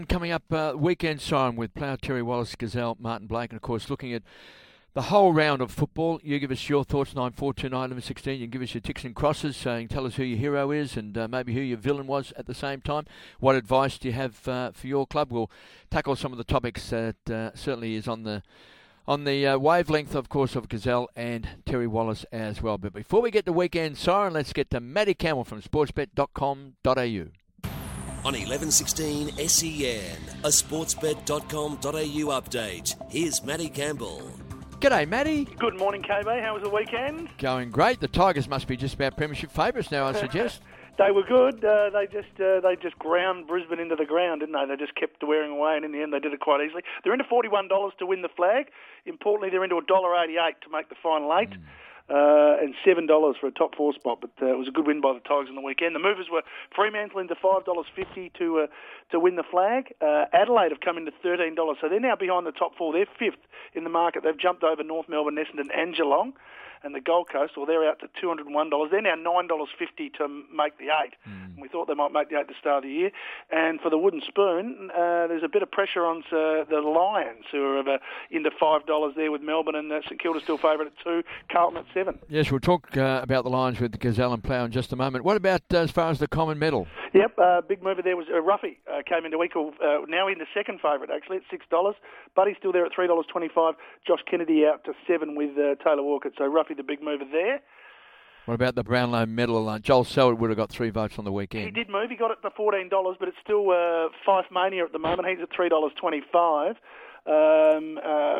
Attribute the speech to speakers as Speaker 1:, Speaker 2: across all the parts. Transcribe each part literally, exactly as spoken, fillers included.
Speaker 1: Coming up, uh, weekend siren with Plough, Terry Wallace, Gazelle, Martin Blake, and of course looking at the whole round of football. You give us your thoughts, nine four two nine, eleven sixteen. You can give us your ticks and crosses, saying tell us who your hero is and uh, maybe who your villain was at the same time. What advice do you have uh, for your club? We'll tackle some of the topics that uh, certainly is on the on the uh, wavelength, of course, of Gazelle and Terry Wallace as well. But before we get to weekend siren, let's get to Matty Campbell from sportsbet dot com dot a u.
Speaker 2: On eleven sixteen S E N, a sportsbet dot com dot a u update. Here's Matty Campbell.
Speaker 1: G'day, Matty.
Speaker 3: Good morning, K B. How was the weekend?
Speaker 1: Going great. The Tigers must be just about premiership favourites now, I suggest.
Speaker 3: They were good. Uh, they just uh, they just ground Brisbane into the ground, didn't they? They just kept wearing away, and in the end, they did it quite easily. They're into forty-one dollars to win the flag. Importantly, they're into one dollar eighty-eight to make the final eight. Mm. Uh, and seven dollars for a top four spot, but uh, it was a good win by the Tigers on the weekend. The movers were Fremantle into five dollars fifty to uh, to win the flag. Uh, Adelaide have come into thirteen dollars, so they're now behind the top four. They're fifth in the market. They've jumped over North Melbourne, Essendon and Geelong. And the Gold Coast, well, they're out to two hundred one dollars. They're now nine dollars fifty to make the eight. Mm. We thought they might make the eight to start of the year. And for the Wooden Spoon, uh, there's a bit of pressure on uh, the Lions, who are uh, into five dollars there with Melbourne, and uh, St Kilda still favourite at two, Carlton at seven.
Speaker 1: Yes, we'll talk uh, about the Lions with Gazelle and Plough in just a moment. What about uh, as far as the common medal?
Speaker 3: Yep, uh, big mover there was uh, Ruffy, uh, came into equal, uh, now into second favourite actually at six dollars. Buddy's still there at three dollars twenty-five. Josh Kennedy out to seven with uh, Taylor Walker. So Ruffy the big mover there.
Speaker 1: What about the Brownlow medal? Uh, Joel Selwood would have got three votes on the weekend.
Speaker 3: He did move. He got it to fourteen dollars, but it's still uh, Fife Mania at the moment. He's at three dollars twenty-five. Um, uh,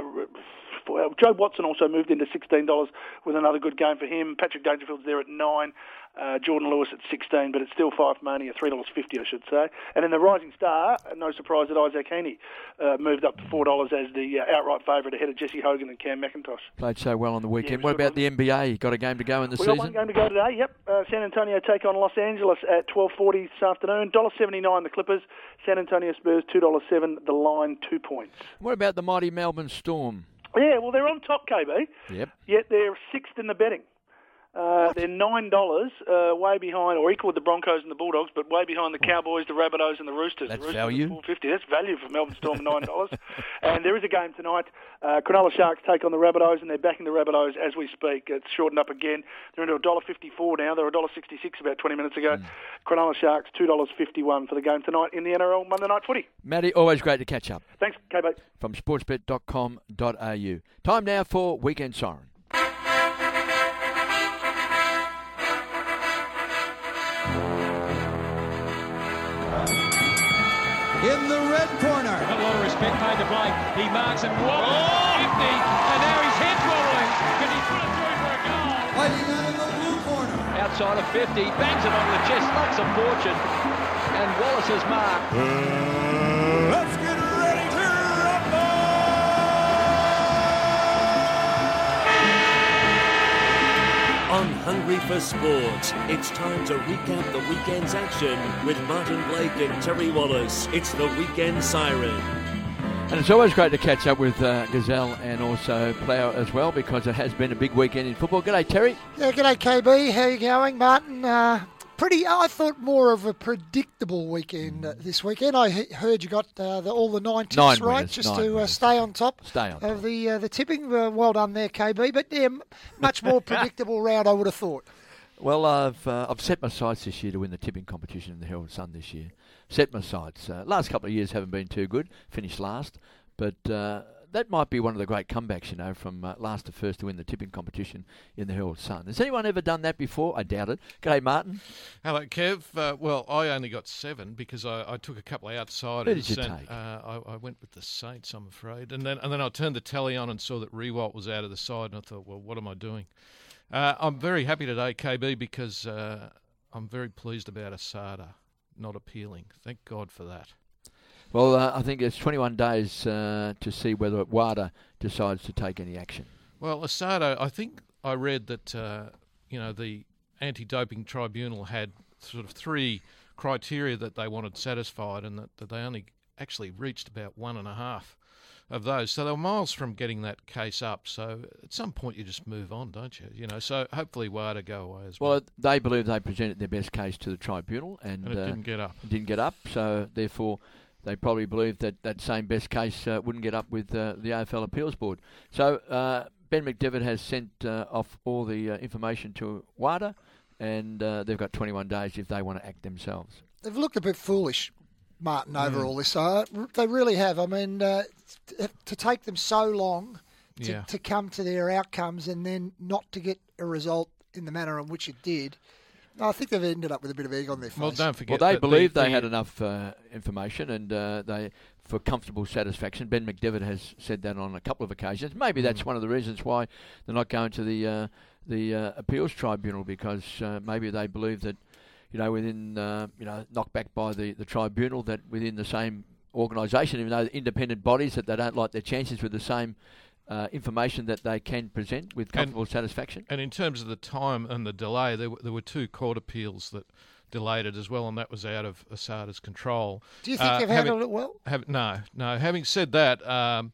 Speaker 3: Joe Watson also moved into sixteen dollars with another good game for him. Patrick Dangerfield's there at nine. Uh, Jordan Lewis at sixteen, but it's still Fife Mania, three dollars fifty, I should say. And in the Rising Star, no surprise that Isaac Heaney uh, moved up to four dollars as the uh, outright favourite ahead of Jesse Hogan and Cam McIntosh.
Speaker 1: Played so well on the weekend.
Speaker 3: Yeah,
Speaker 1: what about the N B A? You got a game to go in the
Speaker 3: we
Speaker 1: season?
Speaker 3: We've got one game to go today, yep. Uh, San Antonio take on Los Angeles at twelve forty this afternoon. one dollar seventy-nine the Clippers. San Antonio Spurs, two dollars seven the line, two points.
Speaker 1: What about the mighty Melbourne Storm?
Speaker 3: Yeah, well, they're on top, K B.
Speaker 1: Yep.
Speaker 3: Yet they're sixth in the betting. Uh, they're nine dollars, uh, way behind, or equal with the Broncos and the Bulldogs, but way behind the Cowboys, the Rabbitohs, and the Roosters.
Speaker 1: That's
Speaker 3: the Roosters
Speaker 1: value.
Speaker 3: four fifty. That's value for Melbourne Storm, nine dollars. And there is a game tonight. Uh, Cronulla Sharks take on the Rabbitohs, and they're backing the Rabbitohs as we speak. It's shortened up again. They're into one dollar fifty-four now. They were one dollar sixty-six about twenty minutes ago. Mm. Cronulla Sharks, two dollars fifty-one for the game tonight in the N R L Monday Night Footy.
Speaker 1: Matty, always great to catch up.
Speaker 3: Thanks, K B.
Speaker 1: From sportsbet dot com dot a u. Time now for Weekend Siren.
Speaker 4: In the red corner.
Speaker 5: A lot of respect paid to Blake. He marks and wobbles. Oh! fifty, and now his head's wobbling. Can he put it through for a goal?
Speaker 4: Fighting out in the blue corner.
Speaker 5: Outside of fifty, bangs it onto the chest, knocks a fortune. And Wallace's mark.
Speaker 4: Uh, let's get ready to rumble!
Speaker 2: On Hungry for Sport, it's time to recap the weekend's action with Martin Blake and Terry Wallace. It's the Weekend Siren.
Speaker 1: And it's always great to catch up with uh, Gazelle and also Plough as well, because it has been a big weekend in football. G'day, Terry.
Speaker 6: Yeah, g'day, K B. How you going, Martin? Uh, pretty, I thought more of a predictable weekend uh, this weekend. I he- heard you got uh, the, all the nine tips
Speaker 1: nine
Speaker 6: right,
Speaker 1: winners,
Speaker 6: just
Speaker 1: nine
Speaker 6: to uh,
Speaker 1: winners.
Speaker 6: stay on top
Speaker 1: Stay on top.
Speaker 6: of the uh, the tipping. Uh, well done there, K B. But yeah, m- much more predictable round, I would have thought.
Speaker 1: Well, I've uh, I've set my sights this year to win the tipping competition in the Herald Sun this year. Set my sights. Uh, last couple of years haven't been too good. Finished last. But uh, that might be one of the great comebacks, you know, from uh, last to first to win the tipping competition in the Herald Sun. Has anyone ever done that before? I doubt it. G'day, Martin.
Speaker 7: Hello, Kev. Uh, well, I only got seven because I, I took a couple of outsiders.
Speaker 1: Who did you
Speaker 7: and,
Speaker 1: take?
Speaker 7: Uh, I, I went with the Saints, I'm afraid. And then and then I turned the tally on and saw that Rewalt was out of the side, and I thought, well, what am I doing? Uh, I'm very happy today, K B, because uh, I'm very pleased about Asada not appealing. Thank God for that.
Speaker 1: Well, uh, I think it's twenty-one days uh, to see whether WADA decides to take any action.
Speaker 7: Well, Asada, I think I read that uh, you know the anti-doping tribunal had sort of three criteria that they wanted satisfied, and that, that they only actually reached about one and a half of those. So they were miles from getting that case up. So at some point you just move on, don't you? You know. So hopefully WADA go away as well.
Speaker 1: Well, they believe they presented their best case to the tribunal, and,
Speaker 7: and it
Speaker 1: uh,
Speaker 7: didn't get up.
Speaker 1: Didn't get up. So therefore, they probably believe that that same best case uh, wouldn't get up with uh, the A F L Appeals Board. So uh, Ben McDevitt has sent uh, off all the uh, information to WADA, and uh, they've got twenty-one days if they want to act themselves.
Speaker 6: They've looked a bit foolish, Martin, over
Speaker 7: Mm.
Speaker 6: all this. Uh, they really have. I mean, uh, t- to take them so long to,
Speaker 7: Yeah.
Speaker 6: to come to their outcomes and then not to get a result in the manner in which it did, I think they've ended up with a bit of egg on their face.
Speaker 7: Well, don't
Speaker 1: Well,
Speaker 7: forget.
Speaker 1: they
Speaker 7: that
Speaker 1: believe
Speaker 7: the,
Speaker 1: they
Speaker 7: the,
Speaker 1: had enough uh, information, and uh, they, for comfortable satisfaction. Ben McDevitt has said that on a couple of occasions. Maybe that's one of the reasons why they're not going to the uh, the uh, appeals tribunal, because uh, maybe they believe that, you know, within uh, you know, knocked back by the, the tribunal, that within the same organisation, even though they're independent bodies, that they don't like their chances with the same uh, information that they can present with comfortable satisfaction.
Speaker 7: And in terms of the time and the delay, there were, there were two court appeals that delayed it as well, and that was out of Asada's control.
Speaker 6: Do you think
Speaker 7: Uh,
Speaker 6: they've
Speaker 7: having-
Speaker 6: handled it well?
Speaker 7: Have, no, no. Having said that, um,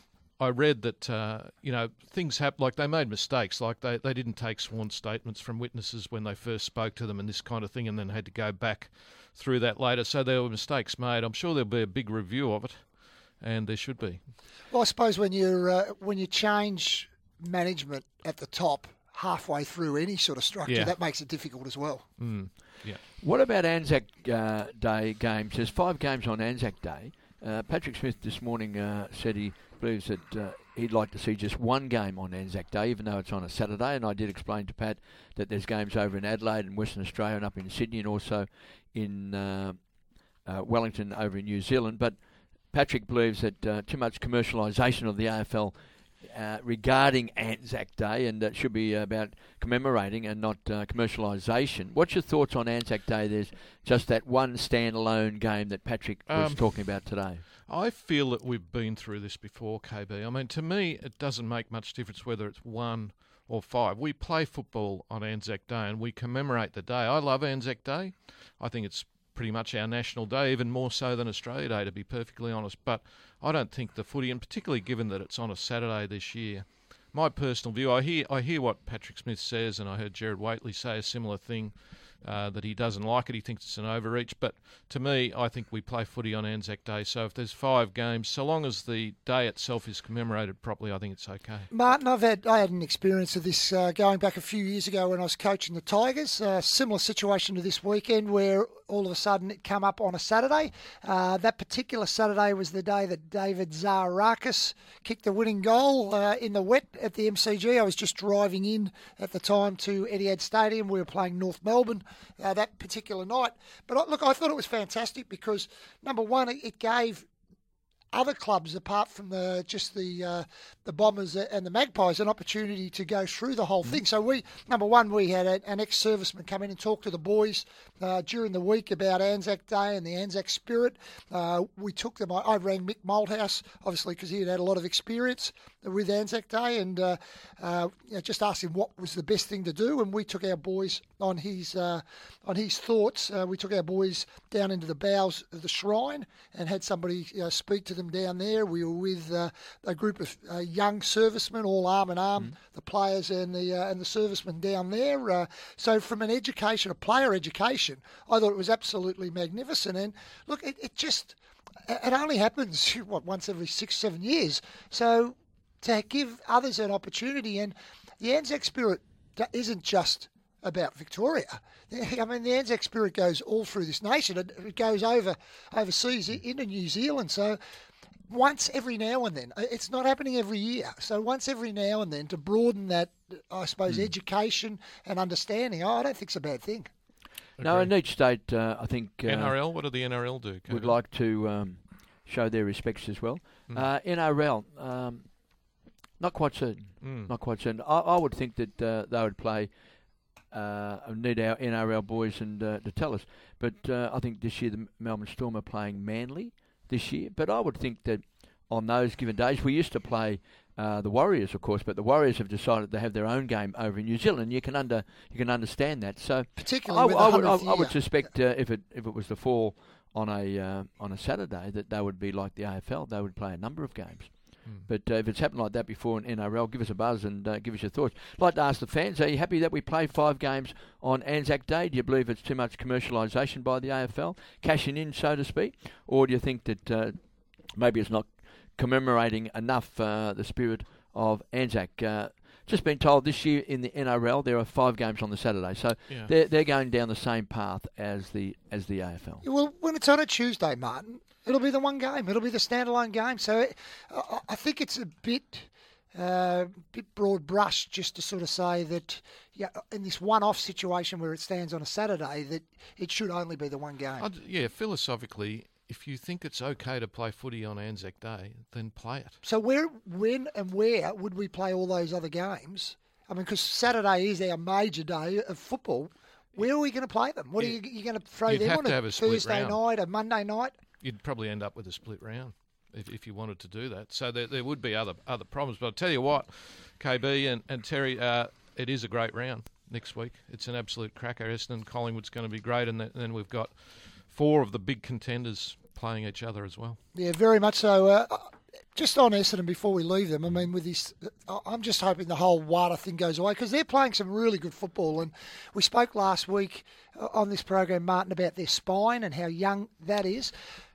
Speaker 7: I read that uh, you know, things happen. Like, they made mistakes. Like, they, they didn't take sworn statements from witnesses when they first spoke to them, and this kind of thing, and then had to go back through that later. So there were mistakes made. I'm sure there'll be a big review of it, and there should be.
Speaker 6: Well, I suppose when you uh, when you change management at the top halfway through any sort of structure,
Speaker 7: Yeah.
Speaker 6: that makes it difficult as well.
Speaker 7: Mm, yeah.
Speaker 1: What about Anzac uh, Day games? There's five games on Anzac Day. Uh, Patrick Smith this morning uh, said he believes that uh, he'd like to see just one game on Anzac Day, even though it's on a Saturday. And I did explain to Pat that there's games over in Adelaide and Western Australia and up in Sydney, and also in uh, uh, Wellington over in New Zealand. But Patrick believes that uh, too much commercialisation of the A F L uh, regarding Anzac Day, and that should be about commemorating and not uh, commercialisation. What's your thoughts on Anzac Day? There's just that one standalone game that Patrick was
Speaker 7: Um,
Speaker 1: talking about today.
Speaker 7: I feel that we've been through this before, K B. I mean, to me, it doesn't make much difference whether it's one or five. We play football on Anzac Day and we commemorate the day. I love Anzac Day. I think it's pretty much our national day, even more so than Australia Day, to be perfectly honest. But I don't think the footy, and particularly given that it's on a Saturday this year, my personal view, I hear I hear what Patrick Smith says, and I heard Gerard Whateley say a similar thing, uh, that he doesn't like it, he thinks it's an overreach. But to me, I think we play footy on Anzac Day, so if there's five games, so long as the day itself is commemorated properly, I think it's okay.
Speaker 6: Martin, I've had I had an experience of this uh, going back a few years ago when I was coaching the Tigers. A similar situation to this weekend, where all of a sudden it come up on a Saturday. Uh, that particular Saturday was the day that David Zaharakis kicked the winning goal uh, in the wet at the M C G. I was just driving in at the time to Etihad Stadium. We were playing North Melbourne uh, that particular night. But I, look, I thought it was fantastic because, number one, it, it gave other clubs apart from the just the uh, the Bombers and the Magpies an opportunity to go through the whole thing. So we, number one, we had a, an ex-serviceman come in and talk to the boys uh, during the week about Anzac Day and the Anzac spirit. Uh, we took them. I, I rang Mick Malthouse, obviously, because he had had a lot of experience with Anzac Day, and uh, uh, you know, just asked him what was the best thing to do. And we took our boys on his uh, on his thoughts. Uh, we took our boys down into the bowels of the shrine and had somebody you know, speak to them down there. We were with uh, a group of uh, young servicemen, all arm in arm, mm. the players and the uh, and the servicemen down there. Uh, so from an education, a player education, I thought it was absolutely magnificent. And look, it, it just it only happens what once every six, seven years. So to give others an opportunity, and the Anzac spirit isn't just about Victoria. I mean, the Anzac spirit goes all through this nation. It, it goes over overseas into New Zealand. So once every now and then, it's not happening every year. So once every now and then, to broaden that, I suppose, mm. education and understanding, oh, I don't think it's a bad thing.
Speaker 1: No, in each state, uh, I think uh,
Speaker 7: N R L. What do the N R L do? Kevin?
Speaker 1: Would like to um, show their respects as well. Mm. Uh, N R L. Um, Not quite certain. Mm. Not quite certain. I, I would think that uh, they would play. Uh, need our N R L boys and uh, to tell us. But uh, I think this year the Melbourne Storm are playing Manly this year. But I would think that on those given days, we used to play uh, the Warriors, of course. But the Warriors have decided to have their own game over in New Zealand. You can under you can understand that. So
Speaker 6: particularly
Speaker 1: I,
Speaker 6: with
Speaker 1: I,
Speaker 6: the
Speaker 1: would, I,
Speaker 6: year.
Speaker 1: I would suspect uh, if it if it was to fall on a uh, on a Saturday, that they would be like the A F L. They would play a number of games. Mm. But uh, if it's happened like that before in N R L, give us a buzz and uh, give us your thoughts. I'd like to ask the fans, are you happy that we play five games on Anzac Day? Do you believe it's too much commercialisation by the A F L, cashing in, so to speak? Or do you think that uh, maybe it's not commemorating enough uh, the spirit of Anzac? Uh, just been told this year in the N R L there are five games on the Saturday, so yeah. they're, they're going down the same path as the as the A F L.
Speaker 6: Well, when it's on a Tuesday, Martin, it'll be the one game. It'll be the standalone game. So it, I, I think it's a bit, uh, bit broad brush just to sort of say that yeah, in this one-off situation where it stands on a Saturday, that it should only be the one game.
Speaker 7: I'd, yeah, philosophically, if you think it's okay to play footy on Anzac Day, then play it.
Speaker 6: So where, when and where would we play all those other games? I mean, because Saturday is our major day of football. Where are we going to play them? What yeah. are you, you going to throw
Speaker 7: You'd
Speaker 6: them
Speaker 7: have
Speaker 6: on
Speaker 7: to
Speaker 6: a,
Speaker 7: have a
Speaker 6: Thursday
Speaker 7: round.
Speaker 6: night, a Monday night?
Speaker 7: You'd probably end up with a split round if, if you wanted to do that. So there, there would be other other problems. But I'll tell you what, K B and, and Terry, uh, it is a great round next week. It's an absolute cracker. Essendon, Collingwood's going to be great. And then we've got four of the big contenders playing each other as well.
Speaker 6: Yeah, very much so. Uh, just on Essendon before we leave them, I mean, with this, I'm just hoping the whole WADA thing goes away because they're playing some really good football. And we spoke last week on this program, Martin, about their spine and how young that is.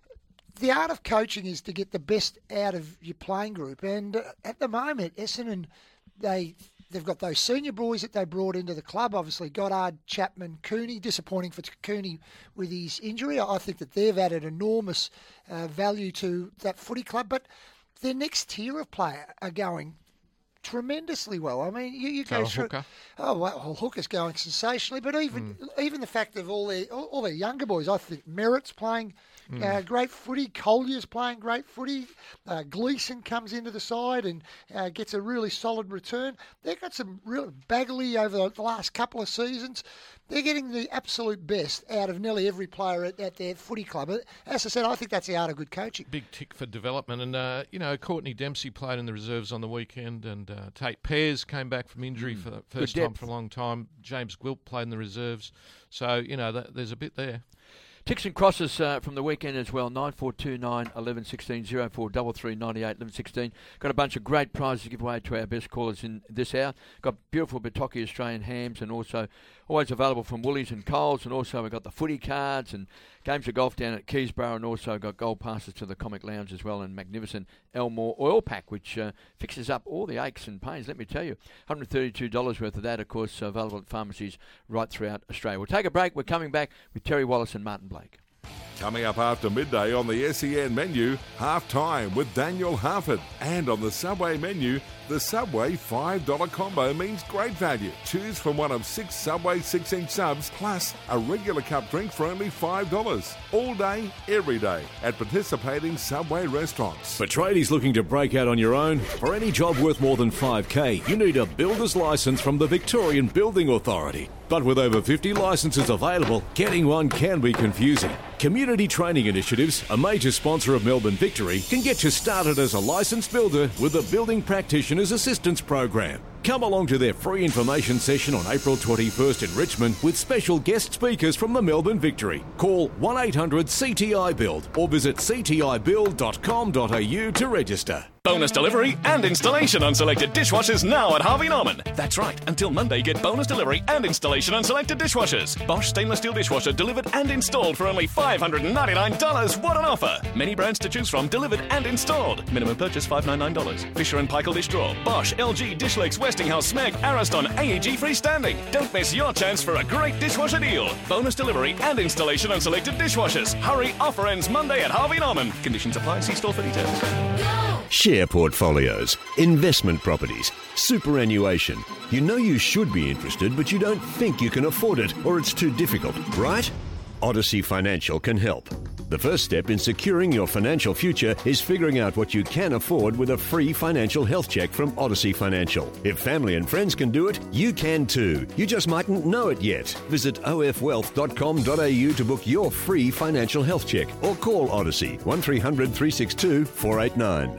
Speaker 6: The art of coaching is to get the best out of your playing group. And uh, at the moment, Essendon, they... They've got those senior boys that they brought into the club, obviously Goddard, Chapman, Cooney. Disappointing for Cooney with his injury. I think that they've added enormous uh, value to that footy club. But their next tier of player are going tremendously well. I mean, you, you go
Speaker 7: so
Speaker 6: through...
Speaker 7: Hooker.
Speaker 6: Oh, well, well, Hooker's going sensationally. But even mm. even the fact of all their, all, all their younger boys, I think Merritt's playing... Mm. Uh, great footy. Collier's playing great footy. Uh, Gleeson comes into the side and uh, gets a really solid return. They've got some real Bagley over the last couple of seasons. They're getting the absolute best out of nearly every player at, at their footy club. As I said, I think that's the art of good coaching.
Speaker 7: Big tick for development. And, uh, you know, Courtney Dempsey played in the reserves on the weekend and uh, Tate Pears came back from injury mm. for the first time for a long time. James Gwilt played in the reserves. So, you know, th- there's a bit there.
Speaker 1: Ticks and crosses uh, from the weekend as well. nine four two nine eleven sixteen zero four three three nine eight eleven sixteen. Got a bunch of great prizes to give away to our best callers in this hour. Got beautiful Bataki Australian hams and also always available from Woolies and Coles. And also we've got the footy cards and games of golf down at Keysborough, and also got gold passes to the Comic Lounge as well, and magnificent Elmore Oil Pack, which uh, fixes up all the aches and pains. Let me tell you, one hundred thirty-two dollars worth of that, of course, available at pharmacies right throughout Australia. We'll take a break. We're coming back with Terry Wallace and Martin Blake.
Speaker 4: Coming up after midday on the S E N menu, Half Time with Daniel Harford. And on the Subway menu, the Subway five dollar combo means great value. Choose from one of six Subway six-inch subs, plus a regular cup drink for only five dollars. All day, every day, at participating Subway restaurants.
Speaker 2: For tradies looking to break out on your own, for any job worth more than five K, you need a builder's licence from the Victorian Building Authority. But with over fifty licences available, getting one can be confusing. Community Training Initiatives, a major sponsor of Melbourne Victory, can get you started as a licensed builder with the Building Practitioners Assistance Program. Come along to their free information session on April twenty-first in Richmond with special guest speakers from the Melbourne Victory. Call one eight hundred C T I build or visit c t i build dot com dot a u to register.
Speaker 8: Bonus delivery and installation on selected dishwashers now at Harvey Norman. That's right. Until Monday, get bonus delivery and installation on selected dishwashers. Bosch stainless steel dishwasher delivered and installed for only five hundred ninety-nine dollars. What an offer! Many brands to choose from, delivered and installed. Minimum purchase five hundred ninety-nine dollars. Fisher and Paykel dish drawer, Bosch, L G, Dishlakes, Westinghouse, Smeg, Ariston, A E G freestanding. Don't miss your chance for a great dishwasher deal. Bonus delivery and installation on selected dishwashers. Hurry, offer ends Monday at Harvey Norman. Conditions apply. See store for details.
Speaker 2: Share portfolios, investment properties, superannuation. You know you should be interested, but you don't think you can afford it, or it's too difficult, right? Odyssey Financial can help. The first step in securing your financial future is figuring out what you can afford with a free financial health check from Odyssey Financial. If family and friends can do it, you can too. You just mightn't know it yet. Visit o f wealth dot com dot a u to book your free financial health check or call Odyssey one three hundred three six two four eight nine.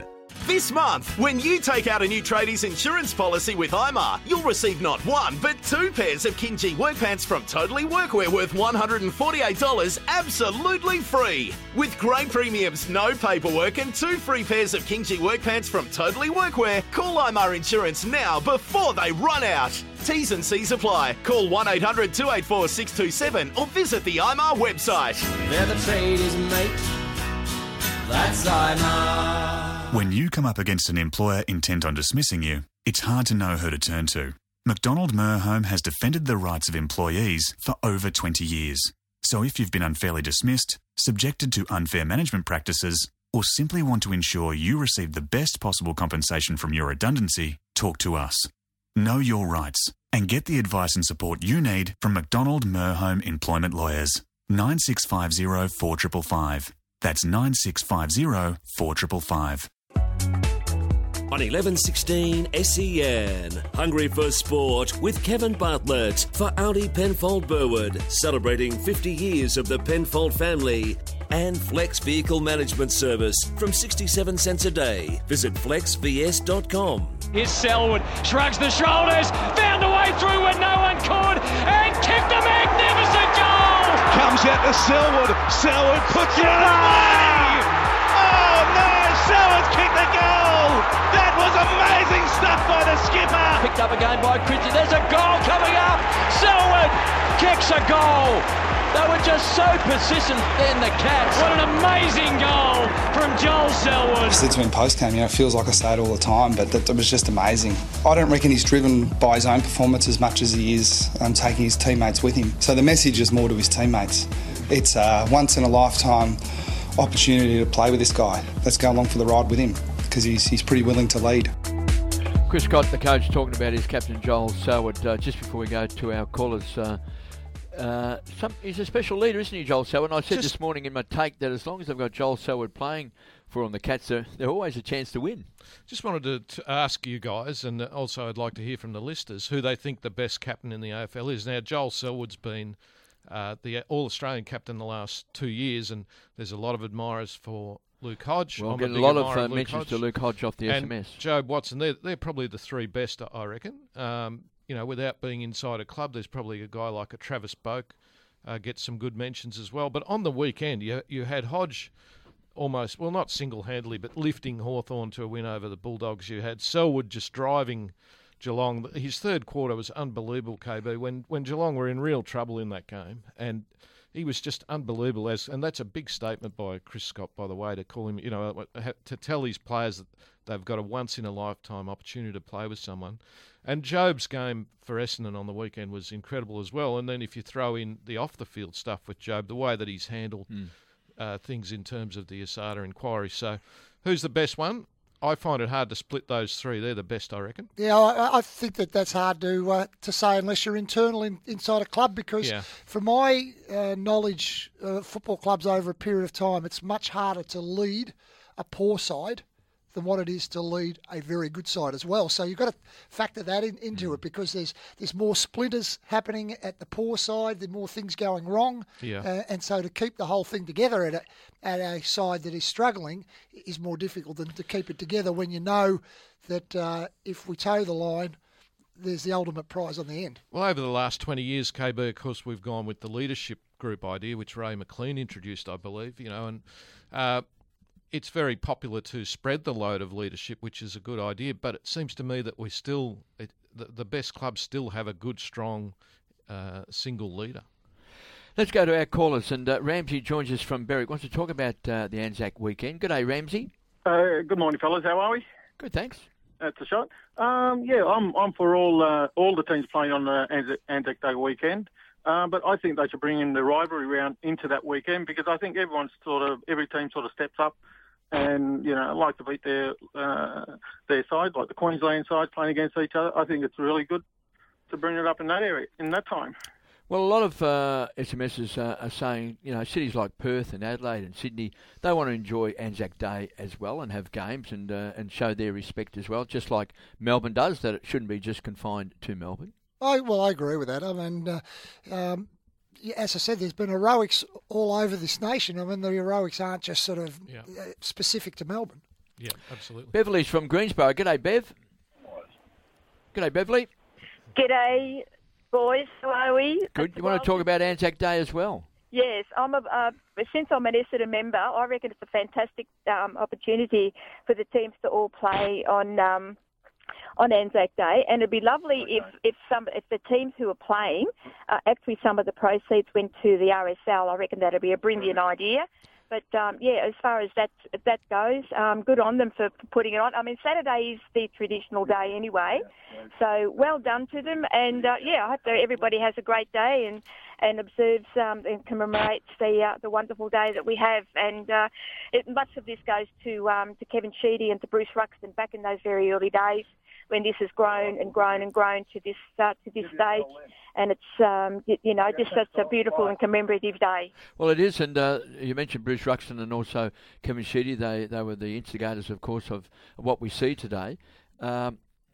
Speaker 9: This month, when you take out a new tradies insurance policy with I M A R, you'll receive not one, but two pairs of King G work pants from Totally Workwear worth one hundred forty-eight dollars absolutely free. With great premiums, no paperwork and two free pairs of King G work pants from Totally Workwear, call I M A R Insurance now before they run out. T's and C's apply. Call one eight hundred two eight four six two seven or visit the I M A R website.
Speaker 10: They're the tradies, mate. That's I M A R.
Speaker 11: When you come up against an employer intent on dismissing you, it's hard to know who to turn to. McDonald Merhome has defended the rights of employees for over twenty years. So if you've been unfairly dismissed, subjected to unfair management practices, or simply want to ensure you receive the best possible compensation from your redundancy, talk to us. Know your rights and get the advice and support you need from McDonald Merhome Employment Lawyers. nine six five zero four five five five. That's nine six five zero four five five five.
Speaker 12: On eleven sixteen S E N. Hungry for sport with Kevin Bartlett for Audi Penfold Burwood, celebrating fifty years of the Penfold family. And Flex Vehicle Management Service from sixty-seven cents a day. Visit flex v s dot com.
Speaker 5: Here's Selwood, shrugs the shoulders, found a way through when no one could, and kicked a magnificent goal!
Speaker 13: Comes out to Selwood, Selwood puts it away! Oh no, Selwood's kicked the goal! That was amazing stuff by the skipper!
Speaker 5: Picked up again by Christian, there's a goal coming up! Selwood kicks a goal! They were just so persistent in the Cats. What an amazing goal from Joel Selwood.
Speaker 14: I said to him post-game, you know, it feels like I say it all the time, but that, that was just amazing. I don't reckon he's driven by his own performance as much as he is um, taking his teammates with him. So the message is more to his teammates. It's a once-in-a-lifetime opportunity to play with this guy. Let's go along for the ride with him because he's, he's pretty willing to lead.
Speaker 1: Chris Scott, the coach, talking about his captain Joel Selwood. Uh, just before we go to our callers, uh, Uh, some, he's a special leader, isn't he, Joel Selwood? And I said Just, this morning in my take that as long as they've got Joel Selwood playing for them, the Cats, they're, they're always a chance to win. Just wanted to, to ask you guys, and also I'd like to hear from the listeners, who they think the best captain in the A F L is. Now, Joel Selwood's been uh, the All-Australian captain the last two years, and there's a lot of admirers for Luke Hodge. Well, I'm getting a, a lot of uh, mentions Hodge. to Luke Hodge off the and S M S. Jobe Watson, they're, they're probably the three best, I reckon. Um, You know, without being inside a club, there's probably a guy like a Travis Boak uh, gets some good mentions as well. But on the weekend, you you had Hodge almost, well, not single-handedly, but lifting Hawthorn to a win over the Bulldogs. You had Selwood just driving Geelong. His third quarter was unbelievable, K B, when, when Geelong were in real trouble in that game. And he was just unbelievable. As And that's a big statement by Chris Scott, by the way, to call him, you know, to tell his players that they've got a once-in-a-lifetime opportunity to play with someone. And Jobe's game for Essendon on the weekend was incredible as well. And then if you throw in the off-the-field stuff with Jobe, the way that he's handled mm. uh, things in terms of the Asada inquiry. So who's the best one? I find it hard to split those three. They're the best, I reckon. Yeah, I, I think that that's hard to uh, to say unless you're internal in, inside a club because yeah. from my uh, knowledge of football clubs over a period of time, it's much harder to lead a poor side than what it is to lead a very good side as well. So you've got to factor that in, into it because there's there's more splinters happening at the poor side, there's more things going wrong. Yeah. Uh, and so to keep the whole thing together at a, at a side that is struggling is more difficult than to keep it together when you know that uh, if we toe the line, there's the ultimate prize on the end. Well, over the last twenty years, K B, of course, we've gone with the leadership group idea, which Ray McLean introduced, I believe, you know, and uh, it's very popular to spread the load of leadership, which is a good idea, but it seems to me that we still, it, the, the best clubs still have a good, strong uh, single leader. Let's go to our callers, and uh, Ramsey joins us from Berwick. Wants to talk about uh, the Anzac weekend. Good day, Ramsey.
Speaker 15: Uh, good morning, fellas. How are we?
Speaker 1: Good, thanks.
Speaker 15: That's a shot. Um, yeah, I'm I'm for all uh, all the teams playing on the Anzac, Anzac Day weekend. Um, but I think they should bring in the rivalry round into that weekend because I think everyone's sort of every team sort of steps up and you know like to beat their uh, their side, like the Queensland side playing against each other. I think it's really good to bring it up in that area in that time.
Speaker 1: Well, a lot of uh, S M Ss uh, are saying, you know, cities like Perth and Adelaide and Sydney, they want to enjoy Anzac Day as well and have games and uh, and show their respect as well, just like Melbourne does, that it shouldn't be just confined to Melbourne. I, well, I agree with that. I mean, uh, um, as I said, there's been heroics all over this nation. I mean, the heroics aren't just sort of yeah. uh, specific to Melbourne.
Speaker 7: Yeah, absolutely.
Speaker 1: Beverly's from Greensboro. G'day, Bev. G'day, Beverly.
Speaker 16: G'day, boys. How are we?
Speaker 1: Good. You want to talk about Anzac Day as well?
Speaker 16: Yes, I'm a, uh, since I'm an Essendon member, I reckon it's a fantastic um, opportunity for the teams to all play on um, on Anzac Day, and it'd be lovely if if some if the teams who are playing, uh, actually some of the proceeds went to the R S L. I reckon that'd be a brilliant idea. But um, yeah, as far as that that goes, um, good on them for, for putting it on. I mean, Saturday is the traditional day anyway, so well done to them. And uh, yeah, I hope that everybody has a great day and and observes um, and commemorates the uh, the wonderful day that we have. And uh, it, much of this goes to um, to Kevin Sheedy and to Bruce Ruxton back in those very early days when this has grown and grown and grown to this uh, to this stage. And it's, um, you, you know, just such a beautiful and commemorative day.
Speaker 1: Well, it is, and uh, you mentioned Bruce Ruxton and also Kevin Sheedy. They they were the instigators, of course, of what we see today. Um,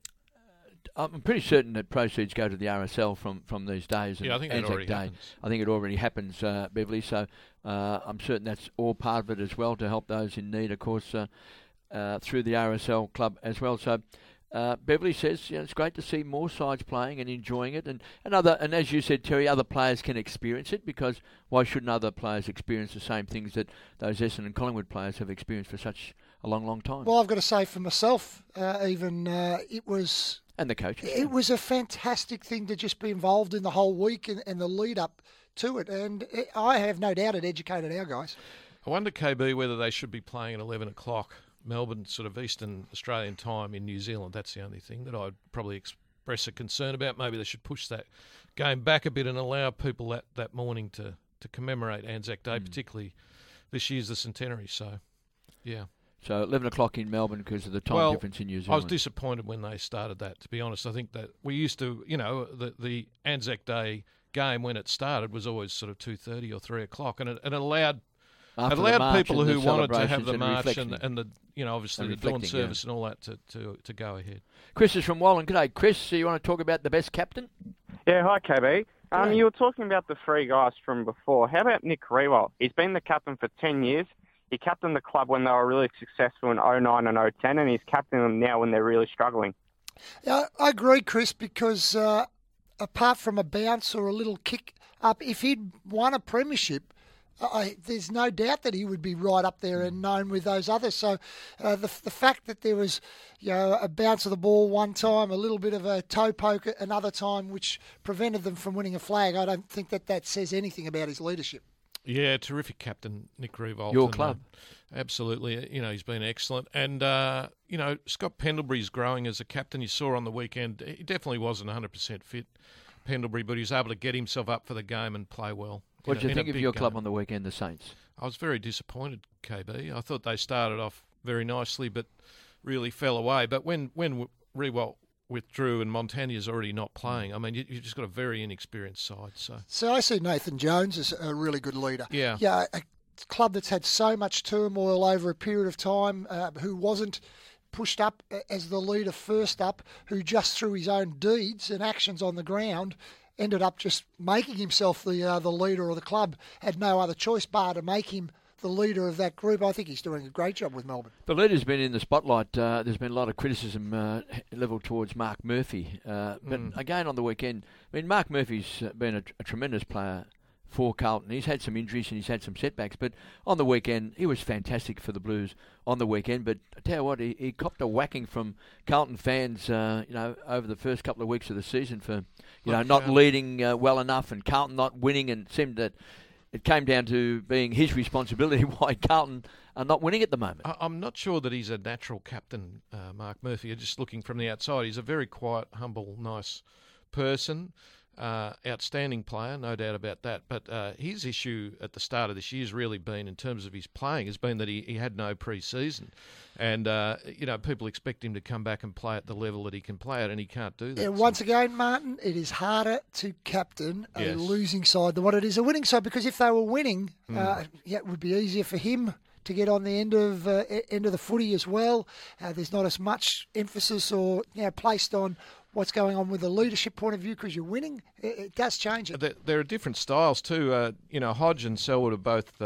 Speaker 1: I'm pretty certain that proceeds go to the R S L from, from these days. And
Speaker 7: yeah, I think that
Speaker 1: Anzac
Speaker 7: already
Speaker 1: Day.
Speaker 7: happens.
Speaker 1: I think it already happens, uh, Beverly, so uh, I'm certain that's all part of it as well to help those in need, of course, uh, uh, through the R S L club as well. So Uh, Beverly says, you know, it's great to see more sides playing and enjoying it, and, and other and as you said, Terry, other players can experience it, because why shouldn't other players experience the same things that those Essendon and Collingwood players have experienced for such a long, long time?
Speaker 6: Well, I've got to say for myself, uh, even uh, it was
Speaker 1: and the coaches,
Speaker 6: it was a fantastic thing to just be involved in the whole week and, and the lead up to it, and it, I have no doubt it educated our guys.
Speaker 7: I wonder, K B, whether they should be playing at eleven o'clock. Melbourne, sort of Eastern Australian time in New Zealand. That's the only thing that I'd probably express a concern about. Maybe they should push that game back a bit and allow people that, that morning to, to commemorate Anzac Day, mm. particularly this year's the centenary. So, yeah.
Speaker 1: So eleven o'clock in Melbourne because of the time
Speaker 7: well,
Speaker 1: difference in New Zealand.
Speaker 7: I was disappointed when they started that, to be honest. I think that we used to, you know, the, the Anzac Day game when it started was always sort of two thirty or three o'clock, and it, it allowed...
Speaker 1: After
Speaker 7: it allowed people who wanted to have the
Speaker 1: and
Speaker 7: march and, and the, you know, obviously
Speaker 1: and
Speaker 7: the dawn service
Speaker 1: yeah.
Speaker 7: and all that to, to, to go ahead.
Speaker 1: Chris is from Wallen. G'day, Chris. So you want to talk about the best captain?
Speaker 17: Yeah, hi, K B. Um, you were talking about the three guys from before. How about Nick Riewoldt? He's been the captain for ten years. He captained the club when they were really successful in oh nine and oh ten, and he's captaining them now when they're really struggling.
Speaker 6: Yeah, I agree, Chris, because uh, apart from a bounce or a little kick up, if he'd won a premiership, I, there's no doubt that he would be right up there and known with those others. So uh, the the fact that there was, you know, a bounce of the ball one time, a little bit of a toe poke another time, which prevented them from winning a flag, I don't think that that says anything about his leadership.
Speaker 7: Yeah, terrific captain, Nick Riewoldt.
Speaker 1: Your
Speaker 7: and,
Speaker 1: club.
Speaker 7: Uh, absolutely. You know, he's been excellent. And, uh, you know, Scott Pendlebury's growing as a captain. You saw on the weekend, he definitely wasn't one hundred percent fit, Pendlebury, but he was able to get himself up for the game and play well.
Speaker 1: What did you think of your
Speaker 7: game.
Speaker 1: club on the weekend, the Saints?
Speaker 7: I was very disappointed, K B. I thought they started off very nicely, but really fell away. But when when Riewoldt withdrew and Montagne's already not playing, I mean, you, you've just got a very inexperienced side. So,
Speaker 6: so I see Nathan Jones as a really good leader.
Speaker 7: Yeah,
Speaker 6: yeah, a club that's had so much turmoil over a period of time, uh, who wasn't pushed up as the leader first up, who just through his own deeds and actions on the ground ended up just making himself the uh, the leader of the club, had no other choice bar to make him the leader of that group. I think he's doing a great job with Melbourne.
Speaker 1: The leader's been in the spotlight. Uh, there's been a lot of criticism uh, levelled towards Mark Murphy. Uh, but mm. again, on the weekend, I mean, Mark Murphy's been a, a tremendous player for Carlton. He's had some injuries and he's had some setbacks, but on the weekend, he was fantastic for the Blues on the weekend. But I tell you what, he, he copped a whacking from Carlton fans, uh, you know, over the first couple of weeks of the season for, you know, not leading uh, well enough and Carlton not winning, and it seemed that it came down to being his responsibility why Carlton are not winning at the moment.
Speaker 7: I, I'm not sure that he's a natural captain, uh, Mark Murphy. Just looking from the outside, he's a very quiet, humble, nice person. Uh, outstanding player, no doubt about that. But uh, his issue at the start of this year has really been, in terms of his playing, has been that he, he had no pre-season. And, uh, you know, people expect him to come back and play at the level that he can play at, and he can't do that.
Speaker 6: Yeah, once so. again, Martin, it is harder to captain a
Speaker 7: yes.
Speaker 6: losing side than what it is a winning side, because if they were winning,
Speaker 7: mm.
Speaker 6: uh, yeah, it would be easier for him to get on the end of uh, end of the footy as well. Uh, there's not as much emphasis or, you know, placed on what's going on with the leadership point of view because you're winning. It, it does change it.
Speaker 7: There, there are different styles too. Uh, you know, Hodge and Selwood have both uh,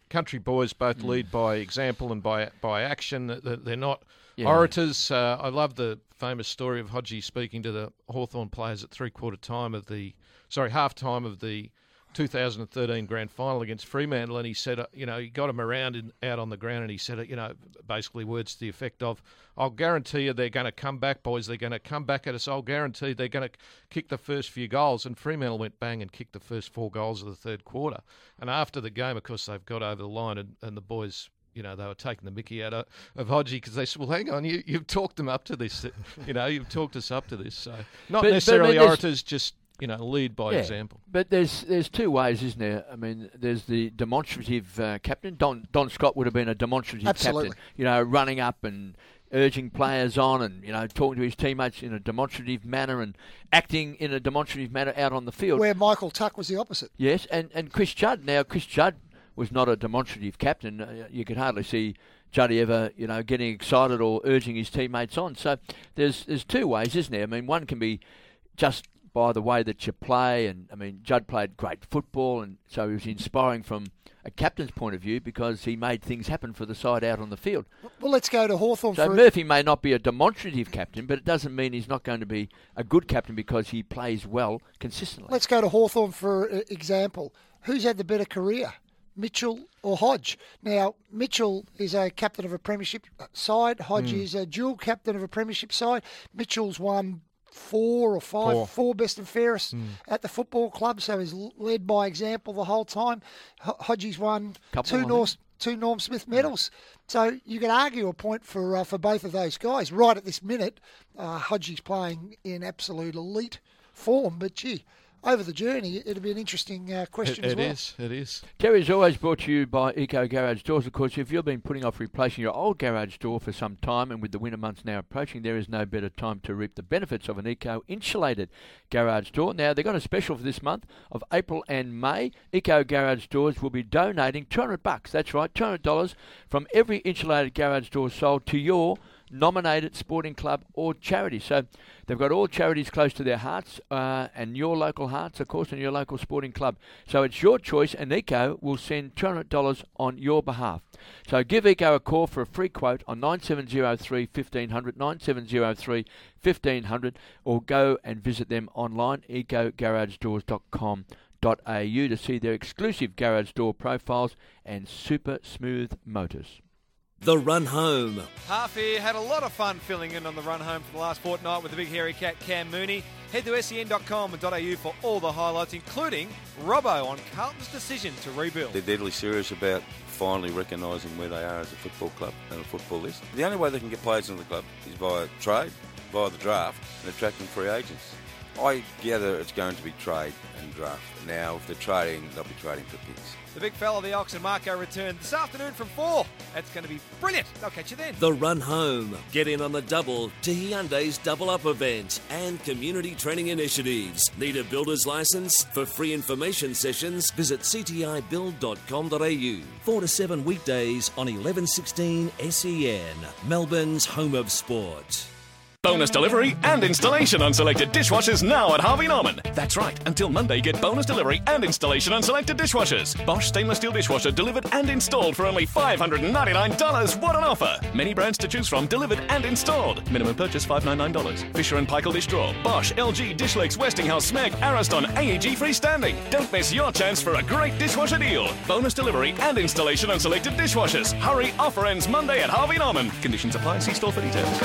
Speaker 7: country boys both mm. lead by example and by by action. They're not yeah. orators. Uh, I love the famous story of Hodgie speaking to the Hawthorn players at three-quarter time of the, sorry, half-time of the two thousand thirteen grand final against Fremantle, and he said, uh, you know, he got him around in, out on the ground, and he said, uh, you know, basically words to the effect of, I'll guarantee you they're going to come back, boys. They're going to come back at us. I'll guarantee they're going to kick the first few goals. And Fremantle went bang and kicked the first four goals of the third quarter. And after the game, of course, they've got over the line, and, and the boys, you know, they were taking the mickey out of, of Hodgie because they said, well, hang on, you, you've talked them up to this. You know, you've talked us up to this. So not but, necessarily but orators, just... you know, lead by
Speaker 1: yeah,
Speaker 7: example.
Speaker 1: But there's there's two ways, isn't there? I mean, there's the demonstrative uh, captain. Don Don Scott would have been a demonstrative
Speaker 6: Absolutely.
Speaker 1: captain. You know, running up and urging players on, and you know, talking to his teammates in a demonstrative manner and acting in a demonstrative manner out on the field.
Speaker 6: Where Michael Tuck was the opposite.
Speaker 1: Yes, and and Chris Judd. Now, Chris Judd was not a demonstrative captain. Uh, you could hardly see Juddy ever, you know, getting excited or urging his teammates on. So there's there's two ways, isn't there? I mean, one can be just by the way that you play, and I mean, Judd played great football, and so he was inspiring from a captain's point of view because he made things happen for the side out on the field.
Speaker 6: Well, let's go to Hawthorn.
Speaker 1: So
Speaker 6: for
Speaker 1: Murphy may not be a demonstrative captain, but it doesn't mean he's not going to be a good captain because he plays well consistently.
Speaker 6: Let's go to Hawthorn for example. Who's had the better career, Mitchell or Hodge? Now, Mitchell is a captain of a premiership side. Hodge mm. is a dual captain of a premiership side. Mitchell's won four or five, four, four best and fairest mm. at the football club, so he's led by example the whole time. H- Hodgie's won Couple two Norm, two Norm Smith medals. So you can argue a point for uh, for both of those guys. Right at this minute, uh, Hodgie's playing in absolute elite form, but gee, over the journey, it'll be an interesting uh, question
Speaker 7: it,
Speaker 6: as well.
Speaker 7: It is, it is.
Speaker 1: Terry's always brought to you by Eco Garage Doors. Of course, if you've been putting off replacing your old garage door for some time, and with the winter months now approaching, there is no better time to reap the benefits of an Eco-insulated garage door. Now, they've got a special for this month of April and May. Eco Garage Doors will be donating two hundred bucks. That's right, two hundred dollars from every insulated garage door sold to your nominated sporting club or charity. So they've got all charities close to their hearts, uh, and your local hearts, of course, and your local sporting club. So it's your choice, and Eco will send two hundred dollars on your behalf. So give Eco a call for a free quote on nine seven zero three, one five zero zero, nine seven zero three, one five zero zero, or go and visit them online, eco garage doors dot com dot a u, to see their exclusive garage door profiles and super smooth motors.
Speaker 12: The Run Home.
Speaker 18: Half here had a lot of fun filling in on the run home for the last fortnight with the big hairy cat Cam Mooney. Head to s e n dot com dot a u for all the highlights, including Robbo on Carlton's decision to rebuild.
Speaker 19: They're deadly serious about finally recognising where they are as a football club and a football list. The only way they can get players into the club is via trade, via the draft, and attracting free agents. I gather it's going to be trade and draft. Now, if they're trading, they'll be trading for picks.
Speaker 18: The big fella, the Ox and Marco, return this afternoon from four. That's going to be brilliant. I'll catch you then.
Speaker 12: The Run Home. Get in on the double to Hyundai's Double Up event and community training initiatives. Need a builder's license? For free information sessions, visit c t i build dot com dot a u. Four to seven weekdays on eleven sixteen S E N, Melbourne's home of sport.
Speaker 8: Bonus delivery and installation on selected dishwashers now at Harvey Norman. That's right. Until Monday, get bonus delivery and installation on selected dishwashers. Bosch stainless steel dishwasher delivered and installed for only five hundred ninety-nine dollars. What an offer! Many brands to choose from, delivered and installed. Minimum purchase five hundred ninety-nine dollars. Fisher and Paykel dish drawer, Bosch, L G, Dishlex, Westinghouse, Smeg, Ariston, A E G freestanding. Don't miss your chance for a great dishwasher deal. Bonus delivery and installation on selected dishwashers. Hurry, offer ends Monday at Harvey Norman. Conditions apply. See store for details.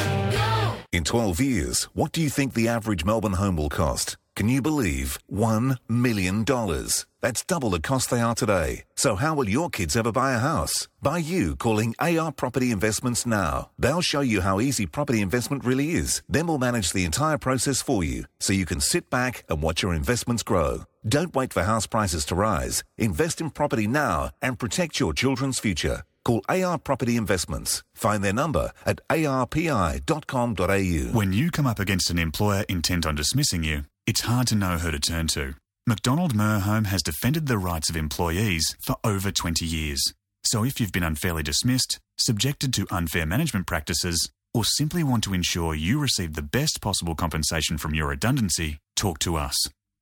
Speaker 20: In twelve years, what do you think the average Melbourne home will cost? Can you believe one million dollars? That's double the cost they are today. So how will your kids ever buy a house? By you calling A R Property Investments now. They'll show you how easy property investment really is. Then we'll manage the entire process for you, so you can sit back and watch your investments grow. Don't wait for house prices to rise. Invest in property now and protect your children's future. Call A R Property Investments. Find their number at a r p i dot com dot a u.
Speaker 11: When you come up against an employer intent on dismissing you, it's hard to know who to turn to. McDonald Mer Home has defended the rights of employees for over twenty years. So if you've been unfairly dismissed, subjected to unfair management practices, or simply want to ensure you receive the best possible compensation from your redundancy, talk to us.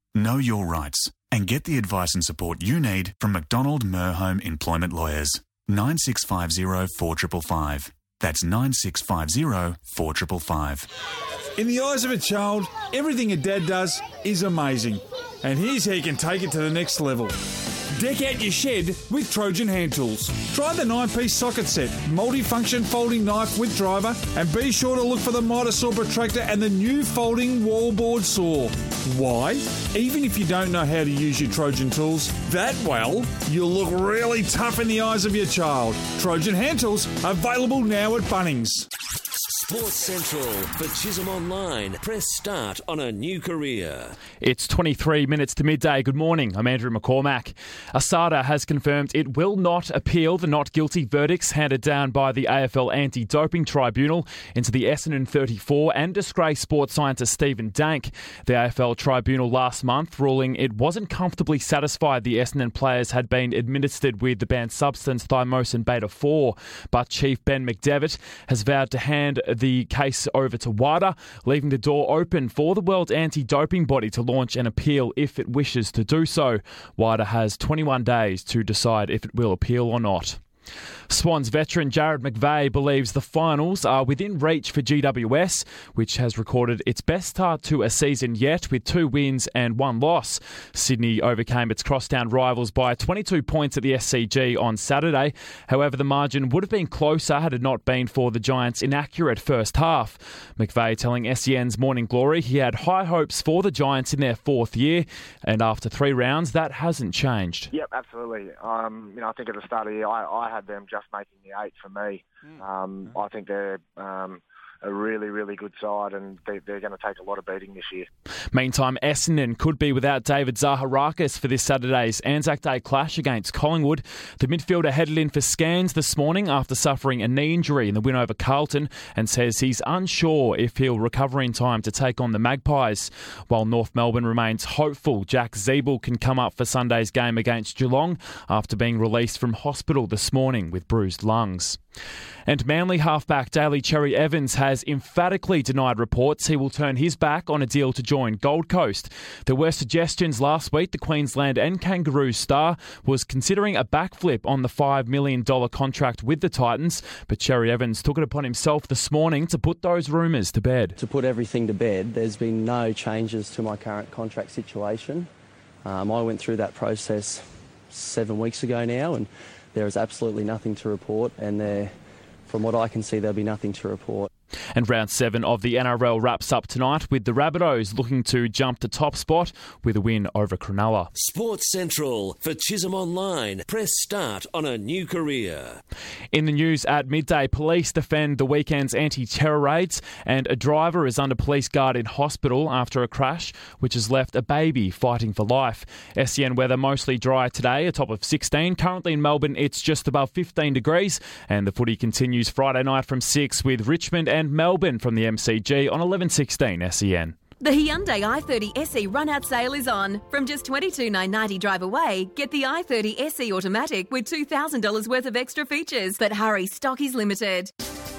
Speaker 11: Know your rights and get the advice and support you need from McDonald Merhome Employment Lawyers. nine six five zero four five five five. That's nine six five zero four five five five.
Speaker 21: In the eyes of a child, everything a dad does is amazing. And here's how you can take it to the next level. Deck out your shed with Trojan Hand Tools. Try the nine-piece socket set, multi-function folding knife with driver, and be sure to look for the Mitre Saw protractor and the new folding wallboard saw. Why? Even if you don't know how to use your Trojan tools that well, you'll look really tough in the eyes of your child. Trojan Hand Tools, available now at Bunnings.
Speaker 12: Sports Central for Chisholm Online. Press start on a new career.
Speaker 22: It's twenty-three minutes to midday. Good morning. I'm Andrew McCormack. ASADA has confirmed it will not appeal the not guilty verdicts handed down by the A F L Anti-Doping Tribunal into the Essendon thirty-four and disgraced sports scientist Stephen Dank. The A F L Tribunal last month ruling it wasn't comfortably satisfied the Essendon players had been administered with the banned substance thymosin beta four. But Chief Ben McDevitt has vowed to hand the case over to WADA, leaving the door open for the world anti-doping body to launch an appeal if it wishes to do so. WADA has twenty-one days to decide if it will appeal or not. Swans veteran Jared McVeigh believes the finals are within reach for G W S, which has recorded its best start to a season yet with two wins and one loss. Sydney overcame its crosstown rivals by twenty-two points at the S C G on Saturday. However, the margin would have been closer had it not been for the Giants' inaccurate first half. McVeigh telling S E N's Morning Glory he had high hopes for the Giants in their fourth year, and after three rounds, that hasn't changed.
Speaker 23: Yep, absolutely. Um, you know, I think at the start of the year, I, I had them just making the eight for me. Mm. Um, I think they're um, a really, really good side, and they, they're going to take a lot of beating this year.
Speaker 22: Meantime, Essendon could be without David Zaharakis for this Saturday's Anzac Day clash against Collingwood. The midfielder headed in for scans this morning after suffering a knee injury in the win over Carlton and says he's unsure if he'll recover in time to take on the Magpies. While North Melbourne remains hopeful Jack Zeeble can come up for Sunday's game against Geelong after being released from hospital this morning with bruised lungs. And Manly halfback Daly Cherry Evans has emphatically denied reports he will turn his back on a deal to join Gold Coast. There were suggestions last week the Queensland and Kangaroos star was considering a backflip on the five million dollars contract with the Titans, but Cherry Evans took it upon himself this morning to put those rumours to bed.
Speaker 24: To put everything to bed, there's been no changes to my current contract situation. Um, I went through that process seven weeks ago now, and there is absolutely nothing to report, and there, from what I can see, there'll be nothing to report.
Speaker 22: And round seven of the N R L wraps up tonight with the Rabbitohs looking to jump to top spot with a win over Cronulla.
Speaker 12: Sports Central for Chisholm Online. Press start on a new career.
Speaker 22: In the news at midday, police defend the weekend's anti-terror raids, and a driver is under police guard in hospital after a crash which has left a baby fighting for life. S E N weather mostly dry today, a top of sixteen. Currently in Melbourne, it's just above fifteen degrees, and the footy continues Friday night from six with Richmond and and Melbourne from the M C G on eleven sixteen S E N.
Speaker 25: The Hyundai i thirty S E run-out sale is on. From just twenty-two thousand nine hundred ninety drive away, get the i thirty S E Automatic with two thousand dollars worth of extra features. But hurry, stock is limited.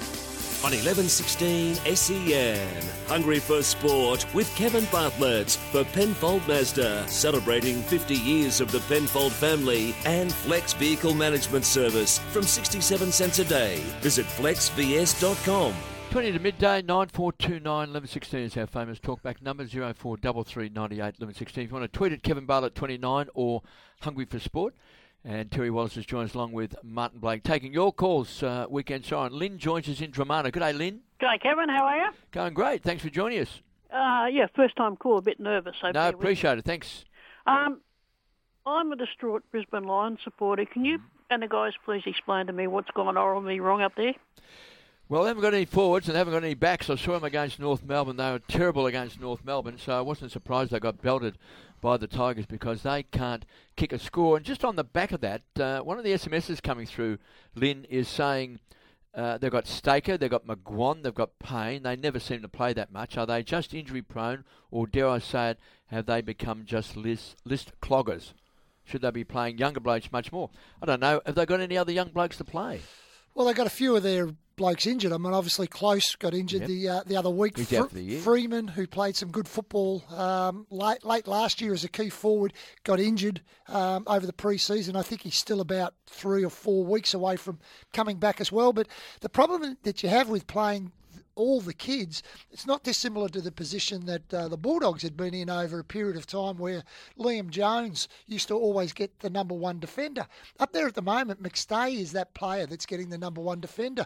Speaker 12: On eleven sixteen S E N. Hungry for sport with Kevin Bartlett for Penfold Mazda, celebrating fifty years of the Penfold family, and Flex Vehicle Management Service from sixty-seven cents a day. Visit flex v s dot com.
Speaker 1: twenty to midday, nine four two nine, eleven sixteen is our famous talkback number, zero four three three, nine eight, eleven sixteen. If you want to tweet at Kevin Bartlett twenty-nine or Hungry for Sport. And Terry Wallace has joined us along with Martin Blake. Taking your calls, uh, Weekend Siren. Lynn joins us in Dramana. Good day, Lynn.
Speaker 26: Good day, Kevin. How are you?
Speaker 1: Going great. Thanks for joining us.
Speaker 26: Uh, yeah, first time call, a bit nervous. So
Speaker 1: no, appreciate it. Thanks.
Speaker 26: Um, I'm a distraught Brisbane Lions supporter. Can you and the guys please explain to me what's gone horribly wrong up there?
Speaker 1: Well, they haven't got any forwards and they haven't got any backs. I saw them against North Melbourne. They were terrible against North Melbourne, so I wasn't surprised they got belted by the Tigers because they can't kick a score. And just on the back of that, uh, one of the S M Ses coming through, Lynn, is saying uh, they've got Staker, they've got McGuan, they've got Payne. They never seem to play that much. Are they just injury prone, or dare I say it, have they become just list, list cloggers? Should they be playing younger blokes much more? I don't know. Have they got any other young blokes to play?
Speaker 6: Well, they've got a few of their blokes injured. I mean, obviously Close got injured
Speaker 1: Yep.
Speaker 6: the uh, the other week.
Speaker 1: He's out for the year.
Speaker 6: Freeman, who played some good football um, late late last year as a key forward, got injured um, over the pre-season. I think he's still about three or four weeks away from coming back as well. But the problem that you have with playing all the kids, it's not dissimilar to the position that uh, the Bulldogs had been in over a period of time where Liam Jones used to always get the number one defender. Up there at the moment, McStay is that player that's getting the number one defender.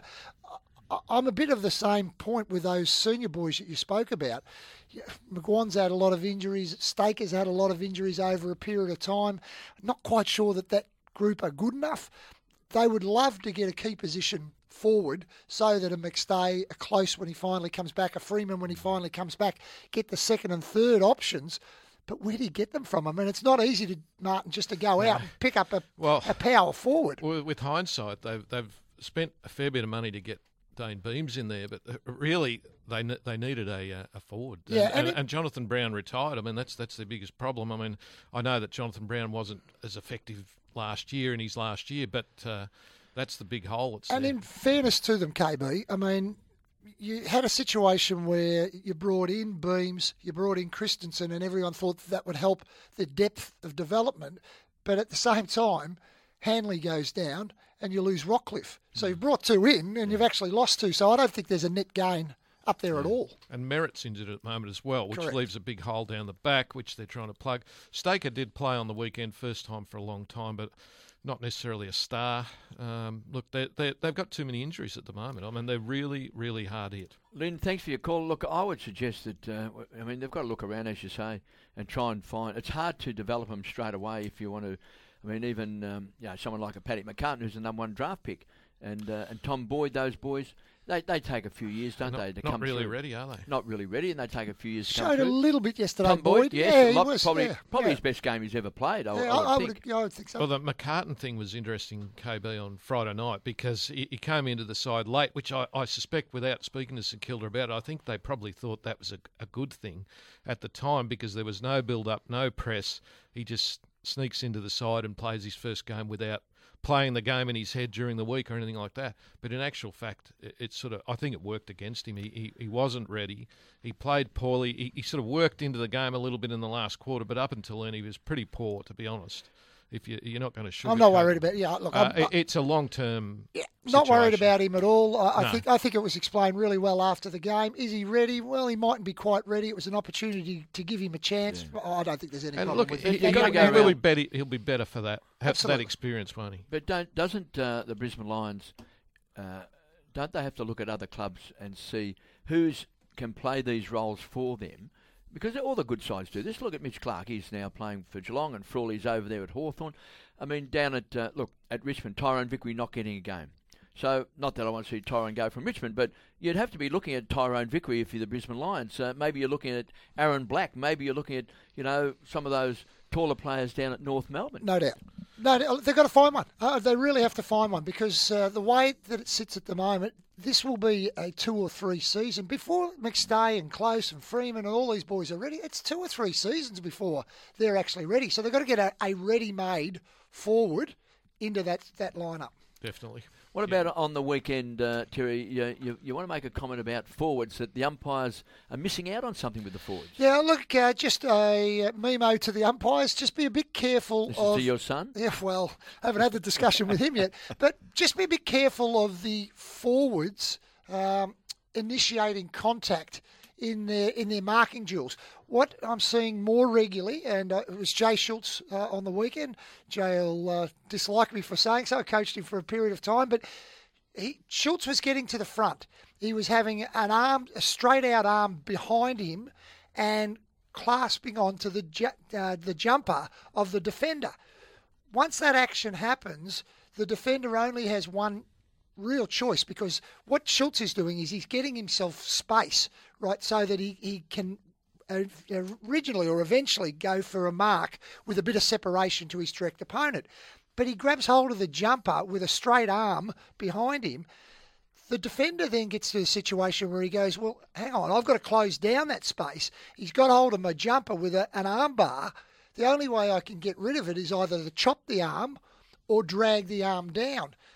Speaker 6: I- I'm a bit of the same point with those senior boys that you spoke about. Yeah, McGuan's had a lot of injuries. Staker's had a lot of injuries over a period of time. Not quite sure that that group are good enough. They would love to get a key position forward so that a McStay, a Close when he finally comes back, a Freeman when he finally comes back, get the second and third options. But where do you get them from? I mean, it's not easy to, Martin, just to go out and pick up a,
Speaker 7: well,
Speaker 6: a power forward.
Speaker 7: Well, with hindsight, they've they've spent a fair bit of money to get Dane Beams in there, but really they they needed a a forward.
Speaker 6: Yeah,
Speaker 7: and,
Speaker 6: and,
Speaker 7: and,
Speaker 6: it,
Speaker 7: and Jonathan Brown retired. I mean, that's that's the biggest problem. I mean, I know that Jonathan Brown wasn't as effective last year in his last year, but uh, that's the big hole. It's
Speaker 6: and
Speaker 7: there.
Speaker 6: in fairness to them, K B, I mean, you had a situation where you brought in Beams, you brought in Christensen, and everyone thought that would help the depth of development. But at the same time, Hanley goes down and you lose Rockcliffe. So you've brought two in and you've actually lost two. So I don't think there's a net gain up there at all.
Speaker 7: And Merritt's injured at the moment as well, which
Speaker 6: Correct.
Speaker 7: leaves a big hole down the back, which they're trying to plug. Staker did play on the weekend, first time for a long time, but not necessarily a star. Um, look, they, they, they've got too many injuries at the moment. I mean, they're really, really hard hit.
Speaker 1: Lynn, thanks for your call. Look, I would suggest that, uh, I mean, they've got to look around, as you say, and try and find... It's hard to develop them straight away if you want to... I mean, even um, you know, someone like a Paddy McCartan, who's the number one draft pick, and uh, and Tom Boyd, those boys, they they take a few years, don't
Speaker 7: Not-
Speaker 1: they, to
Speaker 7: not
Speaker 1: come
Speaker 7: really
Speaker 1: through.
Speaker 7: ready, are they?
Speaker 1: Not really ready, and they take a few years to come
Speaker 6: Showed a
Speaker 1: through.
Speaker 6: little bit yesterday,
Speaker 1: Tom Boyd,
Speaker 6: Boyd.
Speaker 1: yes,
Speaker 6: Yeah,
Speaker 1: a
Speaker 6: he
Speaker 1: lot-
Speaker 6: was,
Speaker 1: probably,
Speaker 6: yeah,
Speaker 1: probably
Speaker 6: yeah.
Speaker 1: his best game he's ever played, I,
Speaker 6: Yeah,
Speaker 1: I would
Speaker 6: I, I
Speaker 1: think.
Speaker 6: would, yeah, I would think so.
Speaker 7: Well, the McCartan thing was interesting, K B, on Friday night because he, he came into the side late, which I, I suspect, without speaking to St Kilda about it, I think they probably thought that was a, a good thing at the time because there was no build-up, no press. He just sneaks into the side and plays his first game without playing the game in his head during the week or anything like that. But in actual fact, it, it sort of, I think it worked against him. He he, he wasn't ready. He played poorly. He, he sort of worked into the game a little bit in the last quarter, but up until then he was pretty poor, to be honest. If you, you're not going to sugarcoat
Speaker 6: I'm not worried about. Yeah, look,
Speaker 7: uh,
Speaker 6: I'm,
Speaker 7: it- it's a long-term.
Speaker 6: Yeah, not worried
Speaker 7: situation.
Speaker 6: about him at all. I, I
Speaker 7: No.
Speaker 6: think I think it was explained really well after the game. Is he ready? Well, he mightn't be quite ready. It was an opportunity to give him a chance. I don't think there's any
Speaker 7: And
Speaker 6: problem
Speaker 7: look,
Speaker 6: with
Speaker 7: he,
Speaker 6: it.
Speaker 7: he,
Speaker 1: You've gotta
Speaker 7: he
Speaker 1: go
Speaker 7: will be
Speaker 1: around.
Speaker 7: better. He'll be better for that. Have
Speaker 6: Absolutely.
Speaker 7: that experience, won't he?
Speaker 1: But don't, doesn't uh, the Brisbane Lions, uh, don't they have to look at other clubs and see who's can play these roles for them? Because all the good sides do this. Look at Mitch Clark. He's now playing for Geelong, and Frawley's over there at Hawthorn. I mean, down at, uh, look, at Richmond, Tyrone Vickery not getting a game. So, not that I want to see Tyrone go from Richmond, but you'd have to be looking at Tyrone Vickery if you're the Brisbane Lions. Uh, maybe you're looking at Aaron Black. Maybe you're looking at, you know, some of those taller players down at North Melbourne.
Speaker 6: No doubt. No, doubt. They've got to find one. Uh, they really have to find one because uh, the way that it sits at the moment, this will be a two or three season before McStay and Close and Freeman and all these boys are ready. It's two or three seasons before they're actually ready. So they've got to get a, a ready-made forward into that, that lineup.
Speaker 7: Definitely.
Speaker 1: What about on the weekend, uh, Terry? You, you, you want to make a comment about forwards, that the umpires are missing out on something with the forwards.
Speaker 6: Yeah, look, uh, just a memo to the umpires. Just be a bit careful
Speaker 1: This
Speaker 6: of...
Speaker 1: is to your son?
Speaker 6: Yeah, well, I haven't had the discussion with him yet. But just be a bit careful of the forwards um, initiating contact in their in their marking duels. What I'm seeing more regularly, and uh, it was Jay Schultz uh, on the weekend. Jay will uh, dislike me for saying so. I coached him for a period of time, but he, Schultz was getting to the front. He was having an arm, a straight out arm behind him, and clasping onto the ju- uh, the jumper of the defender. Once that action happens, the defender only has one real choice, because what Schultz is doing is he's getting himself space, right, so that he, he can uh, originally or eventually go for a mark with a bit of separation to his direct opponent. But he grabs hold of the jumper with a straight arm behind him. The defender then gets to a situation where he goes, well, hang on, I've got to close down that space. He's got hold of my jumper with a, an arm bar. The only way I can get rid of it is either to chop the arm or drag the arm down.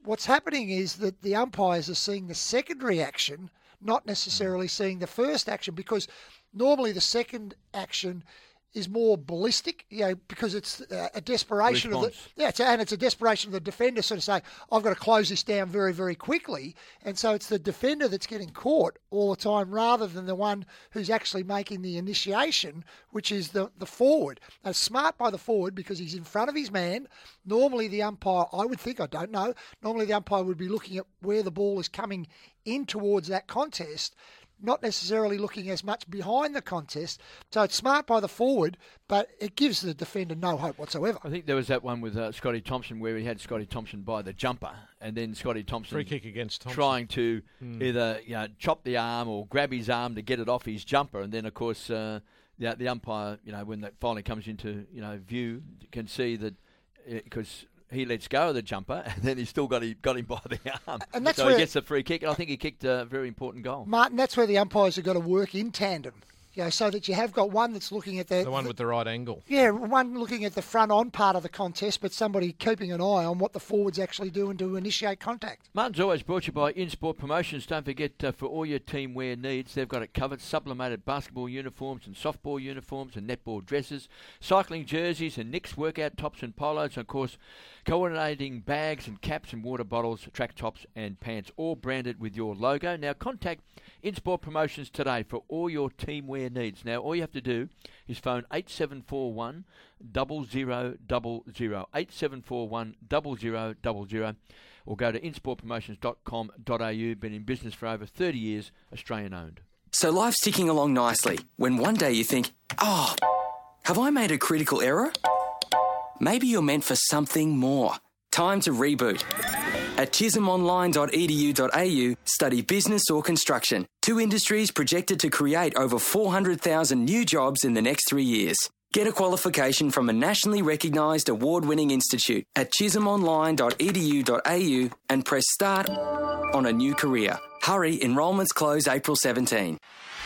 Speaker 6: what's happening is that the umpires are seeing the secondary action, not necessarily seeing the first action, because normally the second action is more ballistic, you know, because it's a desperation
Speaker 1: Response.
Speaker 6: of the yeah, it's, and it's a desperation of the defender sort of saying, I've got to close this down very, very quickly, and so it's the defender that's getting caught all the time rather than the one who's actually making the initiation, which is the the forward. Now, smart by the forward because he's in front of his man. Normally, the umpire, I would think, I don't know. Normally, the umpire would be looking at where the ball is coming in towards that contest, not necessarily looking as much behind the contest. So it's smart by the forward, but it gives the defender no hope whatsoever.
Speaker 1: I think there was that one with uh, Scotty Thompson where he had Scotty Thompson by the jumper, and then Scotty Thompson
Speaker 7: Free kick against Thompson.
Speaker 1: trying to
Speaker 7: Mm.
Speaker 1: either you know, chop the arm or grab his arm to get it off his jumper, and then of course uh, the, the umpire, you know, when that finally comes into you know view, can see that because. He lets go of the jumper, and then he's still got him, got him by the arm.
Speaker 6: And that's
Speaker 1: so
Speaker 6: where,
Speaker 1: he gets the free kick, and I think he kicked a very important goal.
Speaker 6: Martin, that's where the umpires have got to work in tandem, you know, so that you have got one that's looking at the...
Speaker 7: The one with the right angle.
Speaker 6: Yeah, one looking at the front-on part of the contest, but somebody keeping an eye on what the forwards actually doing to initiate contact.
Speaker 1: Martin's always brought to you by InSport Promotions. Don't forget, uh, for all your team wear needs, they've got it covered. Sublimated basketball uniforms and softball uniforms and netball dresses, cycling jerseys and Knicks workout tops and polos, and of course, coordinating bags and caps and water bottles, track tops and pants, all branded with your logo. Now contact InSport Promotions today for all your team wear needs. Now all you have to do is phone eight seven four one, zero zero zero zero, eight seven four one, zero zero zero zero, or go to in sport promotions dot com dot a u. Been in business for over thirty years, Australian owned.
Speaker 2: So life's ticking along nicely when one day you think, oh, have I made a critical error? Maybe you're meant for something more. Time to reboot. At chisholm online dot e d u dot a u, study business or construction. Two industries projected to create over four hundred thousand new jobs in the next three years. Get a qualification from a nationally recognised award-winning institute at chisholm online dot e d u dot a u and press start on a new career. Hurry, enrolments close April seventeenth.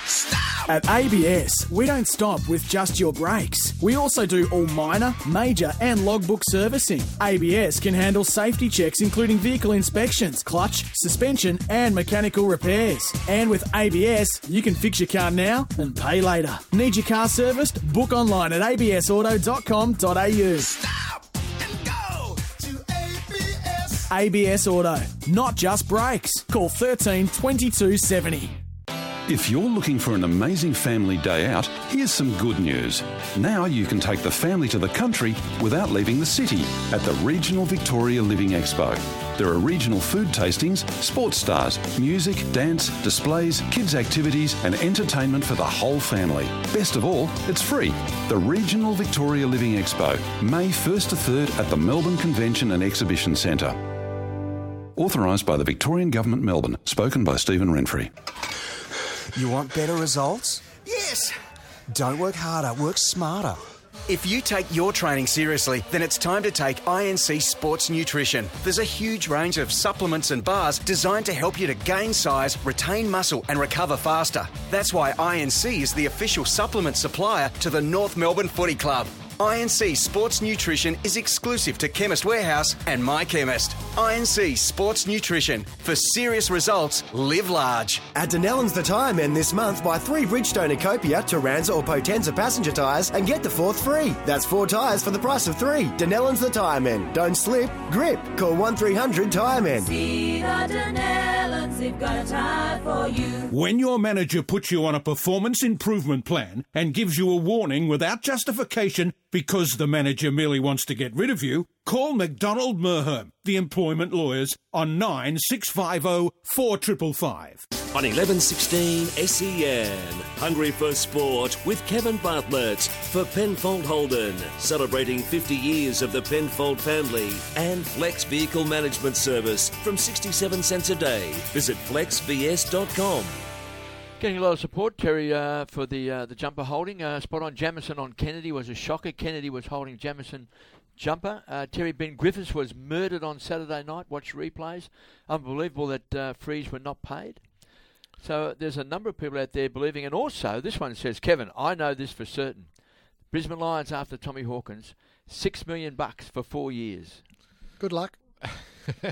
Speaker 3: At A B S, we don't stop with just your brakes. We also do all minor, major and logbook servicing. A B S can handle safety checks including vehicle inspections, clutch, suspension and mechanical repairs. And with A B S, you can fix your car now and pay later. Need your car serviced? Book online at a b s auto dot com dot a u. Stop and go to A B S. A B S Auto, not just brakes. Call thirteen twenty-two seventy.
Speaker 4: If you're looking for an amazing family day out, here's some good news. Now you can take the family to the country without leaving the city at the Regional Victoria Living Expo. There are regional food tastings, sports stars, music, dance, displays, kids' activities and entertainment for the whole family. Best of all, it's free. The Regional Victoria Living Expo, May first to third at the Melbourne Convention and Exhibition Centre. Authorised by the Victorian Government, Melbourne. Spoken by Stephen Renfrey.
Speaker 9: You want better results?
Speaker 10: Yes!
Speaker 9: Don't work harder, work smarter.
Speaker 10: If you take your training seriously, then it's time to take I N C Sports Nutrition. There's a huge range of supplements and bars designed to help you to gain size, retain muscle and recover faster. That's why I N C is the official supplement supplier to the North Melbourne Footy Club. I N C Sports Nutrition is exclusive to Chemist Warehouse and My Chemist. I N C Sports Nutrition. For serious results, live large. At Denellens the Tyre Men this month, buy three Bridgestone Ecopia, Turanza or Potenza passenger tyres and get the fourth free. That's four tyres for the price of three. Denellens the Tyre Men. Don't slip, grip. Call one three hundred Tyre Men.
Speaker 13: See the Denellens, they've got a tyre for you.
Speaker 27: When your manager puts you on a performance improvement plan and gives you a warning without justification because the manager merely wants to get rid of you, call McDonald Merham, the employment lawyers, on nine six five zero, four five five five.
Speaker 12: On eleven sixteen S E N, Hungry for Sport with Kevin Bartlett for Penfold Holden, celebrating fifty years of the Penfold family, and Flex Vehicle Management Service from sixty-seven cents a day. Visit flex v s dot com.
Speaker 1: Getting a lot of support, Terry, uh, for the uh, the jumper holding. Uh, spot on Jamison on Kennedy was a shocker. Kennedy was holding Jamison jumper. Uh, Terry Ben Griffiths was murdered on Saturday night. Watch replays. Unbelievable that uh, frees were not paid. So there's a number of people out there believing. And also, this one says, Kevin, I know this for certain. Brisbane Lions after Tommy Hawkins, six million bucks for four years.
Speaker 6: Good luck.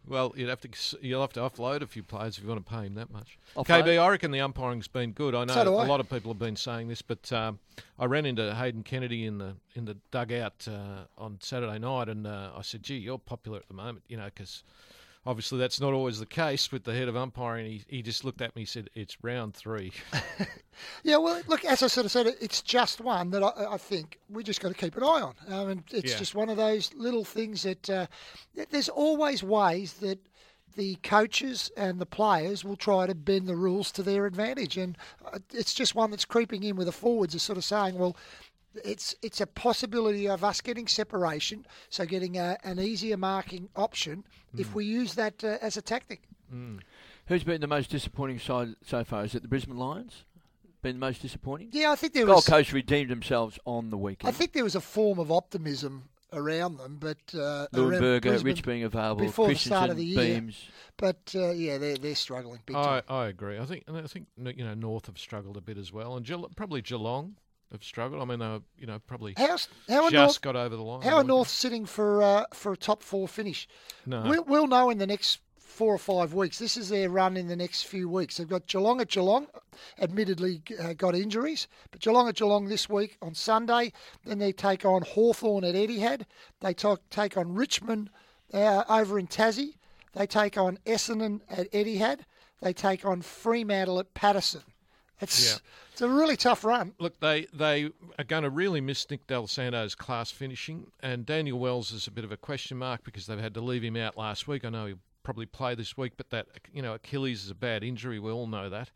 Speaker 7: Well, you'd have to you'll have to offload a few players if you want to pay him that much.
Speaker 1: Offload?
Speaker 7: K B, I reckon the umpiring's been good. I know
Speaker 6: So do I.
Speaker 7: a lot of people have been saying this, but um, I ran into Hayden Kennedy in the in the dugout uh, on Saturday night, and uh, I said, "Gee, you're popular at the moment," you know, because obviously that's not always the case with the head of umpiring. He he just looked at me and said, "It's round three."
Speaker 6: Yeah, well, look, as I sort of said, it's just one that I, I think we just got to keep an eye on. I mean, it's
Speaker 7: Yeah.
Speaker 6: just one of those little things that uh, there's always ways that the coaches and the players will try to bend the rules to their advantage. And uh, it's just one that's creeping in with the forwards, is sort of saying, well, it's it's a possibility of us getting separation, so getting a, an easier marking option if we use that uh, as a tactic.
Speaker 7: Mm.
Speaker 1: Who's been the most disappointing side so far? Is it the Brisbane Lions? Been the most disappointing?
Speaker 6: Yeah, I think there
Speaker 1: Gold
Speaker 6: was...
Speaker 1: Coast redeemed themselves on the weekend.
Speaker 6: I think there was a form of optimism around them, but uh, around
Speaker 1: Leuenberger,
Speaker 6: Brisbane
Speaker 1: Rich being available,
Speaker 6: before the start of
Speaker 1: Christensen,
Speaker 6: the year.
Speaker 1: Beams.
Speaker 6: But uh, yeah, they're they're struggling big
Speaker 7: I,
Speaker 6: time.
Speaker 7: I agree. I think and I think you know North have struggled a bit as well, and Geelong, probably Geelong have struggled. I mean, they were, you know probably
Speaker 6: How's, how are
Speaker 7: just
Speaker 6: North,
Speaker 7: got over the line.
Speaker 6: How are North sitting for uh, for a top four finish?
Speaker 7: No.
Speaker 6: We'll, we'll know in the next four or five weeks. This is their run in the next few weeks. They've got Geelong at Geelong, admittedly uh, got injuries, but Geelong at Geelong this week on Sunday. Then they take on Hawthorn at Etihad. They talk, take on Richmond uh, over in Tassie. They take on Essendon at Etihad. They take on Fremantle at Patterson. It's,
Speaker 7: Yeah.
Speaker 6: it's a really tough run.
Speaker 7: Look, they they are going to really miss Nick Del Santo's class finishing, and Daniel Wells is a bit of a question mark because they've had to leave him out last week. I know he'll probably play this week, but that you know Achilles is a bad injury. We all know that.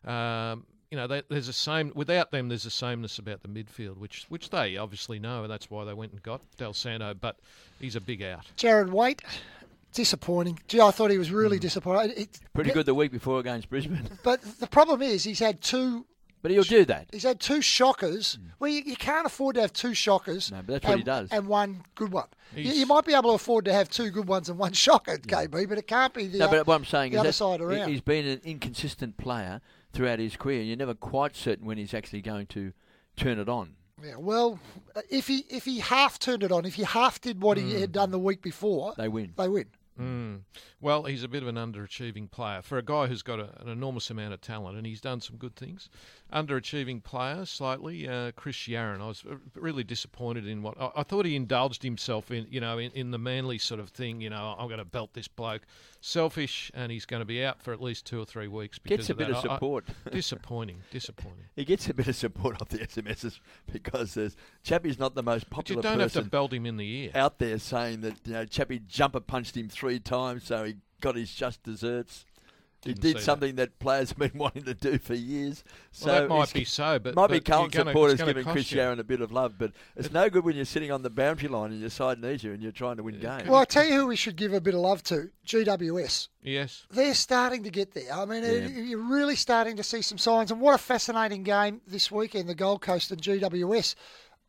Speaker 7: Um, you know, they, there's a same without them. There's a sameness about the midfield, which which they obviously know, and that's why they went and got Del Santo. But he's a big out.
Speaker 6: Jared Waite, disappointing. Gee, I thought he was
Speaker 7: Hmm.
Speaker 6: really disappointing. It,
Speaker 1: Pretty good the week before against Brisbane.
Speaker 6: But the problem is he's had two...
Speaker 1: But he'll do that.
Speaker 6: He's had two shockers. Well, you, you can't afford to have two shockers.
Speaker 1: No, but that's what
Speaker 6: and,
Speaker 1: he does.
Speaker 6: And one good one. You,
Speaker 7: He's-
Speaker 6: you might be able to afford to have two good ones and one shocker, K B, but it can't be the,
Speaker 1: No,
Speaker 6: o-
Speaker 1: but what I'm saying
Speaker 6: the
Speaker 1: is
Speaker 6: other
Speaker 1: that
Speaker 6: side
Speaker 1: he-
Speaker 6: around.
Speaker 1: he's been an inconsistent player throughout his career. You're never quite certain when he's actually going to turn it on.
Speaker 6: Yeah, well, if he if he half turned it on, if he half did what
Speaker 7: Hmm.
Speaker 6: he had done the week before,
Speaker 1: They win.
Speaker 6: They win.
Speaker 7: Mm. Well, he's a bit of an underachieving player for a guy who's got a, an enormous amount of talent, and he's done some good things. Underachieving player, slightly. Uh, Chris Yarran, I was really disappointed in what I, I thought he indulged himself in. You know, in, in the Manly sort of thing. You know, I'm going to belt this bloke. Selfish, and he's going to be out for at least two or three weeks. Because
Speaker 1: Gets a
Speaker 7: of
Speaker 1: bit
Speaker 7: that.
Speaker 1: of
Speaker 7: I- I-
Speaker 1: support.
Speaker 7: disappointing, disappointing.
Speaker 1: He gets a bit of support off the S M Ses because there's, Chappie's not the most
Speaker 7: But you
Speaker 1: popular
Speaker 7: don't have to
Speaker 1: person
Speaker 7: belt him in the ear.
Speaker 1: out there saying that you know Chappie jumper punched him three times, so he got his just desserts. He
Speaker 7: Didn't
Speaker 1: did
Speaker 7: see
Speaker 1: something that. players have been wanting to do for years. So
Speaker 7: Well, that might
Speaker 1: he's-
Speaker 7: be so, but-
Speaker 1: might be
Speaker 7: but
Speaker 1: Carlton
Speaker 7: you're gonna-
Speaker 1: supporters
Speaker 7: it's gonna
Speaker 1: giving
Speaker 7: cost
Speaker 1: Chris
Speaker 7: you.
Speaker 1: Yarran a bit of love, but it's no good when you're sitting on the boundary line and your side needs you and you're trying to win games.
Speaker 6: Well, I tell you who we should give a bit of love to, G W S.
Speaker 7: Yes.
Speaker 6: They're starting to get there. I mean,
Speaker 1: Yeah.
Speaker 6: it- you're really starting to see some signs. And what a fascinating game this weekend, the Gold Coast and G W S.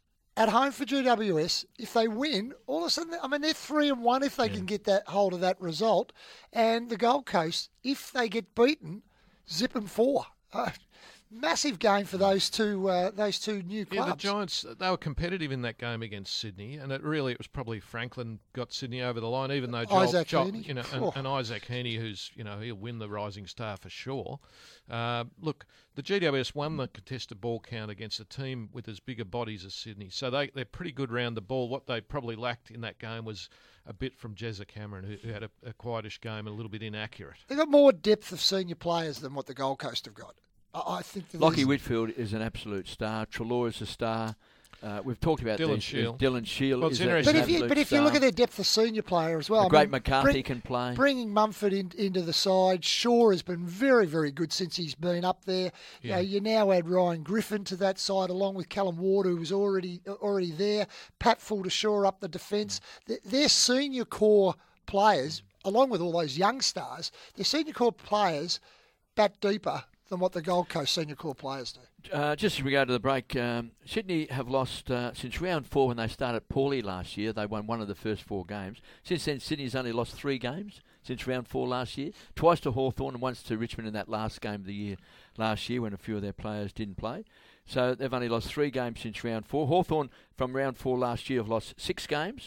Speaker 6: At home for G W S, if they win, all of a sudden, I mean, they're three and one if they can get that hold of that result. And the Gold Coast, if they get beaten, zip them four. Uh, massive game for those two uh, those two new clubs.
Speaker 7: Yeah, the Giants, they were competitive in that game against Sydney, and it really it was probably Franklin got Sydney over the line, even though Joel,
Speaker 6: Isaac
Speaker 7: Joel,
Speaker 6: Heaney.
Speaker 7: you know,
Speaker 6: Oh.
Speaker 7: and, and Isaac Heaney, who's you know he'll win the Rising Star for sure. Uh, look, the G W S won the contested ball count against a team with as big a bodies as Sydney, so they they're pretty good round the ball. What they probably lacked in that game was a bit from Jezza Cameron, who, who had a, a quietish game and a little bit inaccurate.
Speaker 6: They've got more depth of senior players than what the Gold Coast have got. I, I think that
Speaker 1: Lockie
Speaker 6: there's-
Speaker 1: Whitfield is an absolute star. Treloar is a star. Uh, we've talked about
Speaker 7: Dylan
Speaker 1: these.
Speaker 7: Shield.
Speaker 1: Dylan Shield
Speaker 7: Well, it's
Speaker 1: is, a, is
Speaker 6: But
Speaker 1: an
Speaker 6: if you
Speaker 1: absolute
Speaker 6: but if you
Speaker 1: star.
Speaker 6: look at their depth of senior player as well,
Speaker 1: A
Speaker 6: I
Speaker 1: great
Speaker 6: mean,
Speaker 1: McCarthy
Speaker 6: bring-
Speaker 1: can play.
Speaker 6: Bringing Mumford in, into the side, Shaw has been very very good since he's been up there. You
Speaker 7: Yeah.
Speaker 6: know, you now add Ryan Griffin to that side along with Callum Ward, who was already already there. Pat Full to shore up the defence. Their, their senior core players, along with all those young stars, their senior core players bat deeper than what the Gold Coast senior core players do.
Speaker 1: Uh, just in regard to the break, um, Sydney have lost uh, since round four when they started poorly last year. They won one of the first four games. Since then, Sydney's only lost three games since round four last year. Twice to Hawthorn and once to Richmond in that last game of the year last year when a few of their players didn't play. So they've only lost three games since round four. Hawthorn from round four last year have lost six games.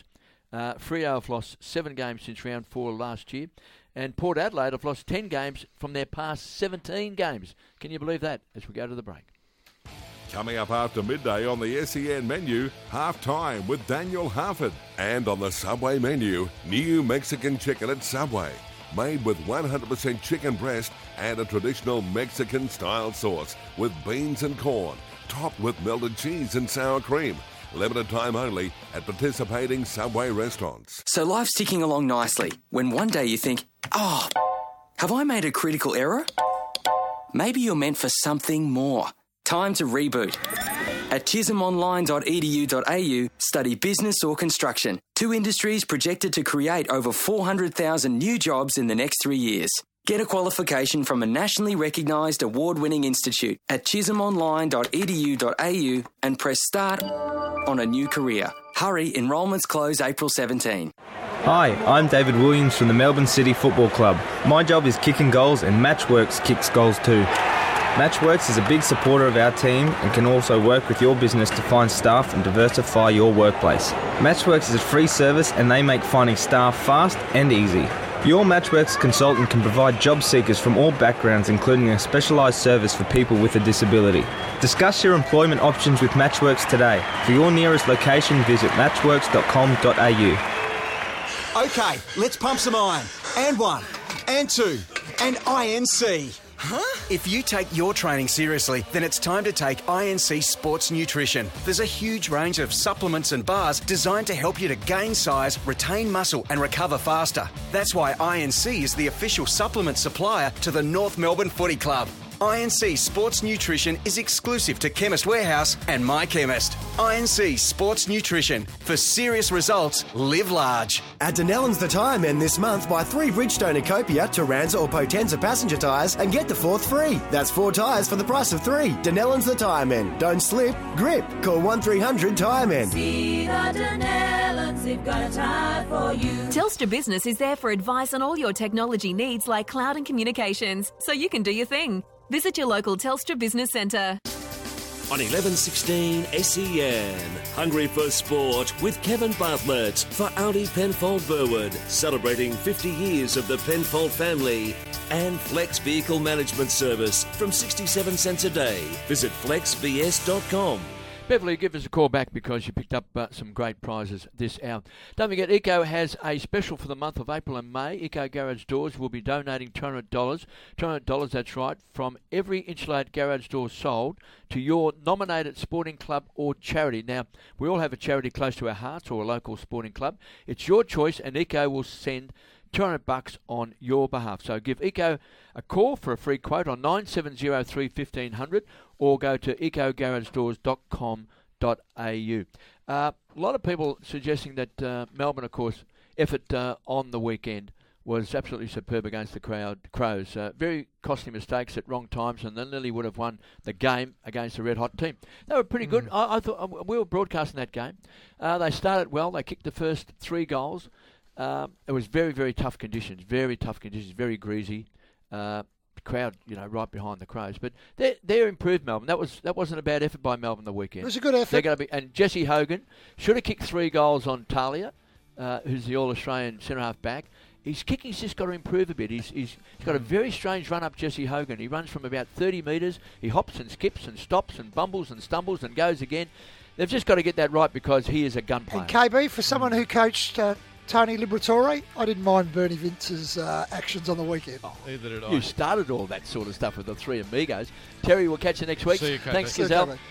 Speaker 1: Uh, Freo have lost seven games since round four last year. And Port Adelaide have lost ten games from their past seventeen games. Can you believe that? As we go to the break.
Speaker 5: Coming up after midday on the S E N menu, Half Time with Daniel Harford. And on the Subway menu, new Mexican chicken at Subway. Made with one hundred percent chicken breast and a traditional Mexican-style sauce with beans and corn, topped with melted cheese and sour cream. Limited time only at participating Subway restaurants.
Speaker 2: So life's ticking along nicely when one day you think, oh, have I made a critical error? Maybe you're meant for something more. Time to reboot. At chisholm online dot e d u dot a u, study business or construction. Two industries projected to create over four hundred thousand new jobs in the next three years. Get a qualification from a nationally recognised award-winning institute at chisholm online dot e d u dot a u and press start on a new career. Hurry, enrolments close April seventeenth.
Speaker 14: Hi, I'm David Williams from the Melbourne City Football Club. My job is kicking goals and Matchworks kicks goals too. Matchworks is a big supporter of our team and can also work with your business to find staff and diversify your workplace. Matchworks is a free service and they make finding staff fast and easy. Your Matchworks consultant can provide job seekers from all backgrounds, including a specialised service for people with a disability. Discuss your employment options with Matchworks today. For your nearest location, visit matchworks dot com dot a u.
Speaker 9: OK, let's pump some iron. And one, and two, and I N C.
Speaker 10: Huh? If you take your training seriously, then it's time to take I N C Sports Nutrition. There's a huge range of supplements and bars designed to help you to gain size, retain muscle and recover faster. That's why I N C is the official supplement supplier to the North Melbourne Footy Club. I N C Sports Nutrition is exclusive to Chemist Warehouse and My Chemist. I N C Sports Nutrition. For serious results, live large.
Speaker 15: At Denellens the Tyre Men this month, buy three Bridgestone Ecopia, Turanza or Potenza passenger tyres and get the fourth free. That's four tyres for the price of three. Denellens the Tyre Men. Don't slip, grip. Call one three hundred Tyre Men.
Speaker 13: See the Denellens, they've got a tyre for you.
Speaker 25: Telstra Business is there for advice on all your technology needs like cloud and communications, so you can do your thing. Visit your local Telstra Business Centre.
Speaker 12: On eleven sixteen S E N, Hungry for Sport with Kevin Bartlett for Audi Penfold Burwood, celebrating fifty years of the Penfold family, and Flex Vehicle Management Service from sixty-seven cents a day. Visit flex b s dot com.
Speaker 1: Beverly, give us a call back because you picked up uh, some great prizes this hour. Don't forget, Eco has a special for the month of April and May. Eco Garage Doors will be donating two hundred dollars, two hundred dollars, that's right, from every insulated garage door sold to your nominated sporting club or charity. Now, we all have a charity close to our hearts or a local sporting club. It's your choice, and Eco will send two hundred bucks on your behalf. So give Eco a call for a free quote on nine seven zero three, one five zero zero or go to eco garage doors dot com dot a u. Uh, a lot of people suggesting that uh, Melbourne, of course, effort uh, on the weekend was absolutely superb against the crowd Crows. Uh, very costly mistakes at wrong times, and they nearly would have won the game against a red-hot team. They were pretty good. Mm. I, I thought uh, we were broadcasting that game. Uh, they started well. They kicked the first three goals. Um, it was very, very tough conditions, very tough conditions, very greasy. Uh, the crowd, you know, right behind the Crows. But they're, they're improved, Melbourne. That, was, that wasn't a bad effort by Melbourne the weekend.
Speaker 6: It was a good effort.
Speaker 1: They're going to be, and Jesse Hogan should have kicked three goals on Talia, uh, who's the All-Australian centre-half back. His kicking's just got to improve a bit. He's, he's, he's got a very strange run up, Jesse Hogan. He runs from about thirty metres. He hops and skips and stops and bumbles and stumbles and goes again. They've just got to get that right because he is a gun player.
Speaker 6: And K B, for someone who coached uh, Tony Liberatore, I didn't mind Bernie Vince's uh, actions on the weekend.
Speaker 7: Oh, neither did I.
Speaker 1: You started all that sort of stuff with the three amigos. Terry, we'll catch you next week.
Speaker 7: See you,
Speaker 1: Thanks,
Speaker 7: K B.
Speaker 1: Gazelle.